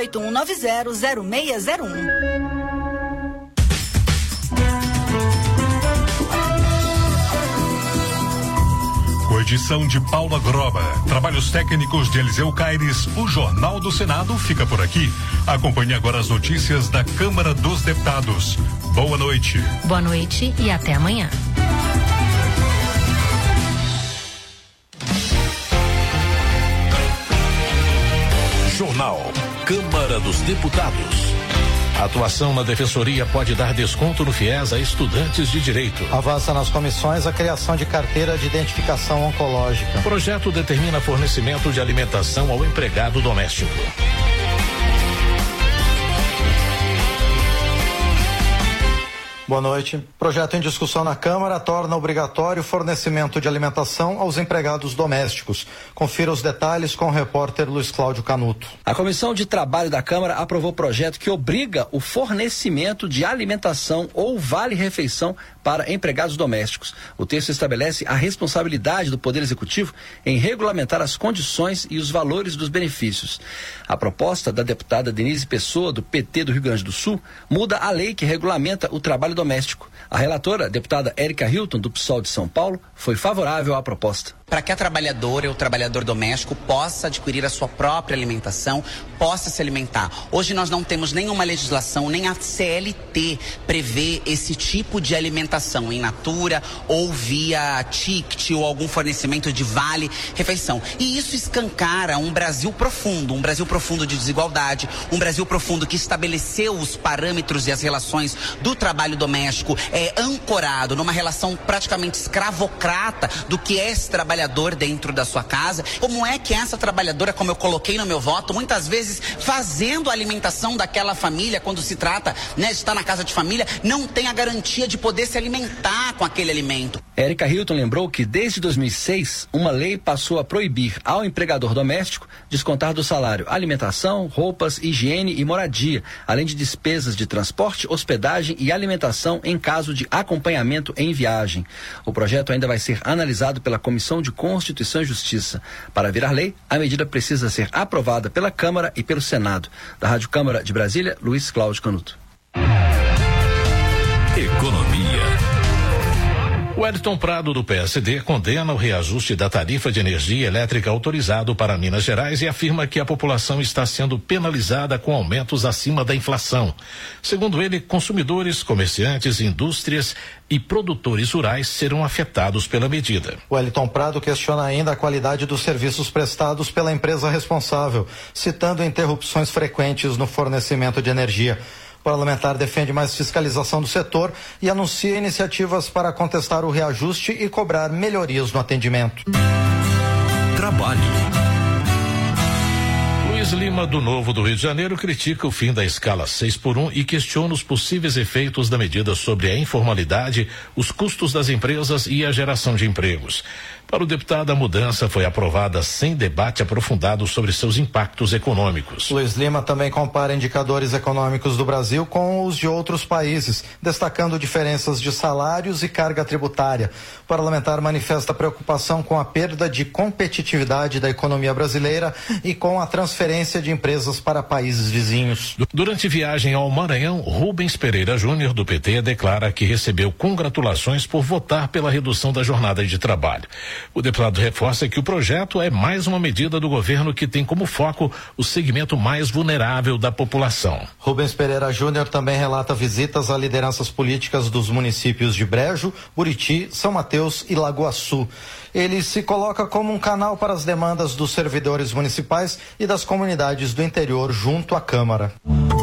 98190 0601. Com edição de Paula Groba, trabalhos técnicos de Eliseu Caires, o Jornal do Senado fica por aqui. Acompanhe agora as notícias da Câmara dos Deputados. Boa noite. Boa noite e até amanhã. Jornal Câmara dos Deputados. A atuação na defensoria pode dar desconto no FIES a estudantes de direito. Avança nas comissões a criação de carteira de identificação oncológica. O projeto determina fornecimento de alimentação ao empregado doméstico. Boa noite. Projeto em discussão na Câmara torna obrigatório o fornecimento de alimentação aos empregados domésticos. Confira os detalhes com o repórter Luiz Cláudio Canuto. A Comissão de Trabalho da Câmara aprovou projeto que obriga o fornecimento de alimentação ou vale-refeição para empregados domésticos. O texto estabelece a responsabilidade do Poder Executivo em regulamentar as condições e os valores dos benefícios. A proposta da deputada Denise Pessoa, do PT do Rio Grande do Sul, muda a lei que regulamenta o trabalho doméstico. A relatora, a deputada Érica Hilton, do PSOL de São Paulo, foi favorável à proposta. Para que a trabalhadora ou o trabalhador doméstico possa adquirir a sua própria alimentação, possa se alimentar. Hoje nós não temos nenhuma legislação, nem a CLT prevê esse tipo de alimentação in natura ou via ticket ou algum fornecimento de vale-refeição. E isso escancara um Brasil profundo de desigualdade, um Brasil profundo que estabeleceu os parâmetros e as relações do trabalho doméstico ancorado numa relação praticamente escravocrata do que é esse trabalhador dentro da sua casa. Como é que essa trabalhadora, como eu coloquei no meu voto, muitas vezes fazendo a alimentação daquela família, quando se trata, de estar na casa de família, não tem a garantia de poder se alimentar com aquele alimento. Érica Hilton lembrou que desde 2006, uma lei passou a proibir ao empregador doméstico descontar do salário alimentação, roupas, higiene e moradia, além de despesas de transporte, hospedagem e alimentação em caso de acompanhamento em viagem. O projeto ainda vai ser analisado pela Comissão de Constituição e Justiça. Para virar lei, a medida precisa ser aprovada pela Câmara e pelo Senado. Da Rádio Câmara de Brasília, Luiz Cláudio Canuto. Economia. Wellington Prado, do PSD, condena o reajuste da tarifa de energia elétrica autorizado para Minas Gerais e afirma que a população está sendo penalizada com aumentos acima da inflação. Segundo ele, consumidores, comerciantes, indústrias e produtores rurais serão afetados pela medida. Wellington Prado questiona ainda a qualidade dos serviços prestados pela empresa responsável, citando interrupções frequentes no fornecimento de energia. O parlamentar defende mais fiscalização do setor e anuncia iniciativas para contestar o reajuste e cobrar melhorias no atendimento. Trabalho. Luiz Lima, do Novo do Rio de Janeiro, critica o fim da escala 6x1 e questiona os possíveis efeitos da medida sobre a informalidade, os custos das empresas e a geração de empregos. Para o deputado, a mudança foi aprovada sem debate aprofundado sobre seus impactos econômicos. Luiz Lima também compara indicadores econômicos do Brasil com os de outros países, destacando diferenças de salários e carga tributária. O parlamentar manifesta preocupação com a perda de competitividade da economia brasileira e com a transferência de empresas para países vizinhos. Durante viagem ao Maranhão, Rubens Pereira Júnior, do PT, declara que recebeu congratulações por votar pela redução da jornada de trabalho. O deputado reforça que o projeto é mais uma medida do governo que tem como foco o segmento mais vulnerável da população. Rubens Pereira Júnior também relata visitas a lideranças políticas dos municípios de Brejo, Buriti, São Mateus e Lagoa Sul. Ele se coloca como um canal para as demandas dos servidores municipais e das comunidades do interior junto à Câmara.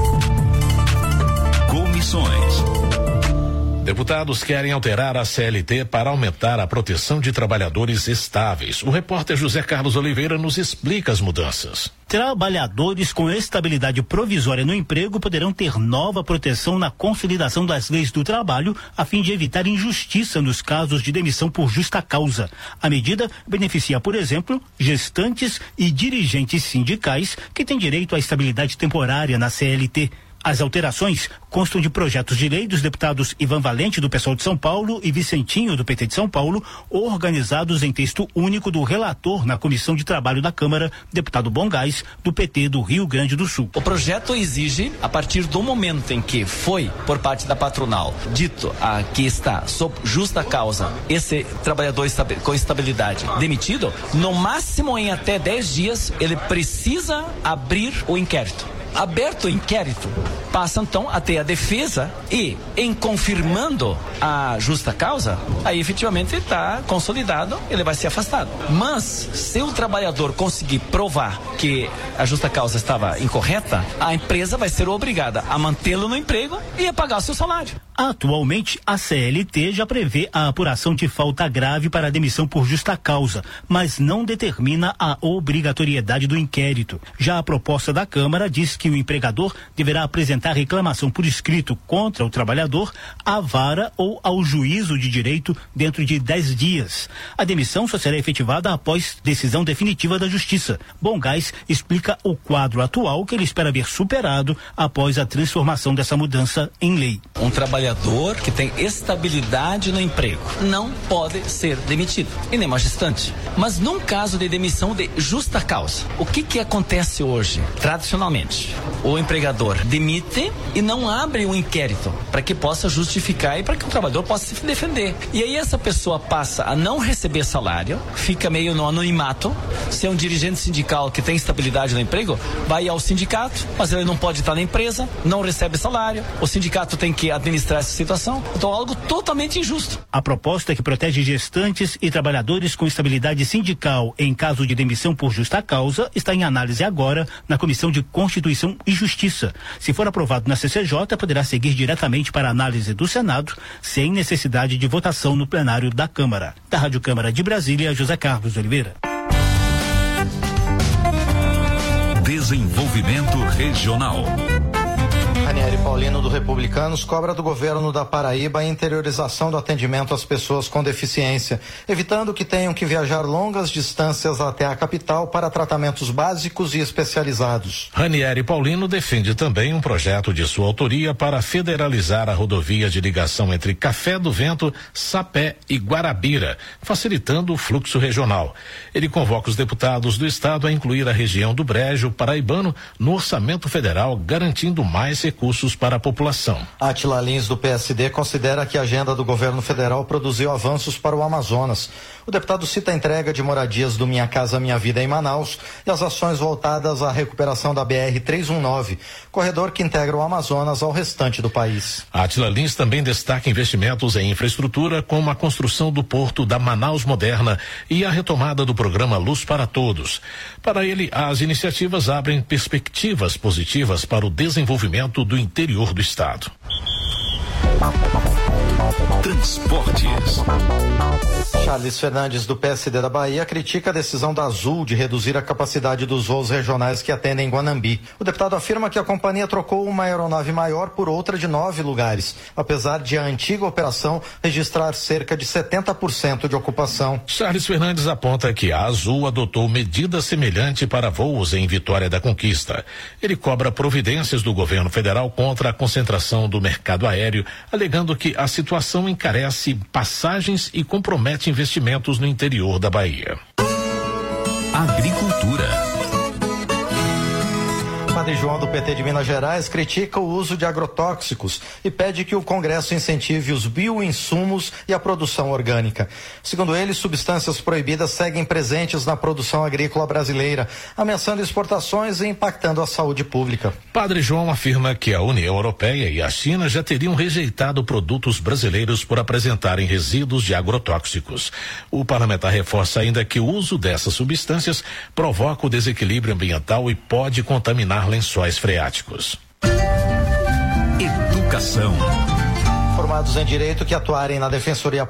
Comissões. Deputados querem alterar a CLT para aumentar a proteção de trabalhadores estáveis. O repórter José Carlos Oliveira nos explica as mudanças. Trabalhadores com estabilidade provisória no emprego poderão ter nova proteção na consolidação das leis do trabalho, a fim de evitar injustiça nos casos de demissão por justa causa. A medida beneficia, por exemplo, gestantes e dirigentes sindicais que têm direito à estabilidade temporária na CLT. As alterações constam de projetos de lei dos deputados Ivan Valente, do PSOL de São Paulo, e Vicentinho, do PT de São Paulo, organizados em texto único do relator na Comissão de Trabalho da Câmara, deputado Bongás, do PT do Rio Grande do Sul. O projeto exige, a partir do momento em que foi, por parte da patronal, dito que está sob justa causa esse trabalhador com estabilidade demitido, no máximo em até 10 dias, ele precisa abrir o inquérito. Aberto o inquérito, passa então a ter a defesa e, em confirmando a justa causa, aí efetivamente está consolidado, ele vai ser afastado. Mas, se o trabalhador conseguir provar que a justa causa estava incorreta, a empresa vai ser obrigada a mantê-lo no emprego e a pagar o seu salário. Atualmente, a CLT já prevê a apuração de falta grave para a demissão por justa causa, mas não determina a obrigatoriedade do inquérito. Já a proposta da Câmara diz que o empregador deverá apresentar reclamação por escrito contra o trabalhador à vara ou ao juízo de direito dentro de 10 dias. A demissão só será efetivada após decisão definitiva da Justiça. Bongás explica o quadro atual que ele espera ver superado após a transformação dessa mudança em lei. Um trabalhador que tem estabilidade no emprego não pode ser demitido, e nem mais distante. Mas num caso de demissão de justa causa, o que acontece hoje? Tradicionalmente, o empregador demite e não abre um inquérito para que possa justificar e para que o trabalhador possa se defender. E aí essa pessoa passa a não receber salário, fica meio no anonimato. Se é um dirigente sindical que tem estabilidade no emprego, vai ao sindicato, mas ele não pode estar na empresa, não recebe salário, o sindicato tem que administrar essa situação. Então, algo totalmente injusto. A proposta que protege gestantes e trabalhadores com estabilidade sindical em caso de demissão por justa causa está em análise agora na Comissão de Constituição e Justiça. Se for aprovado na CCJ, poderá seguir diretamente para a análise do Senado, sem necessidade de votação no plenário da Câmara. Da Rádio Câmara de Brasília, José Carlos Oliveira. Desenvolvimento Regional. Ranieri Paulino, do Republicanos, cobra do governo da Paraíba a interiorização do atendimento às pessoas com deficiência, evitando que tenham que viajar longas distâncias até a capital para tratamentos básicos e especializados. Ranieri Paulino defende também um projeto de sua autoria para federalizar a rodovia de ligação entre Café do Vento, Sapé e Guarabira, facilitando o fluxo regional. Ele convoca os deputados do estado a incluir a região do Brejo paraibano no orçamento federal, garantindo mais recursos para a população. Átila Lins, do PSD, considera que a agenda do governo federal produziu avanços para o Amazonas. O deputado cita a entrega de moradias do Minha Casa Minha Vida em Manaus e as ações voltadas à recuperação da BR-319, corredor que integra o Amazonas ao restante do país. Átila Lins também destaca investimentos em infraestrutura, como a construção do porto da Manaus Moderna e a retomada do programa Luz para Todos. Para ele, as iniciativas abrem perspectivas positivas para o desenvolvimento do interior do estado. Transportes. Charles Fernandes, do PSD da Bahia, critica a decisão da Azul de reduzir a capacidade dos voos regionais que atendem Guanambi. O deputado afirma que a companhia trocou uma aeronave maior por outra de 9 lugares, apesar de a antiga operação registrar cerca de 70% de ocupação. Charles Fernandes aponta que a Azul adotou medida semelhante para voos em Vitória da Conquista. Ele cobra providências do governo federal contra a concentração do mercado aéreo, alegando que a situação encarece passagens e compromete investimentos no interior da Bahia. Agricultura. Padre João, do PT de Minas Gerais, critica o uso de agrotóxicos e pede que o Congresso incentive os bioinsumos e a produção orgânica. Segundo ele, substâncias proibidas seguem presentes na produção agrícola brasileira, ameaçando exportações e impactando a saúde pública. Padre João afirma que a União Europeia e a China já teriam rejeitado produtos brasileiros por apresentarem resíduos de agrotóxicos. O parlamentar reforça ainda que o uso dessas substâncias provoca o desequilíbrio ambiental e pode contaminar lençóis freáticos. Educação. Formados em direito que atuarem na Defensoria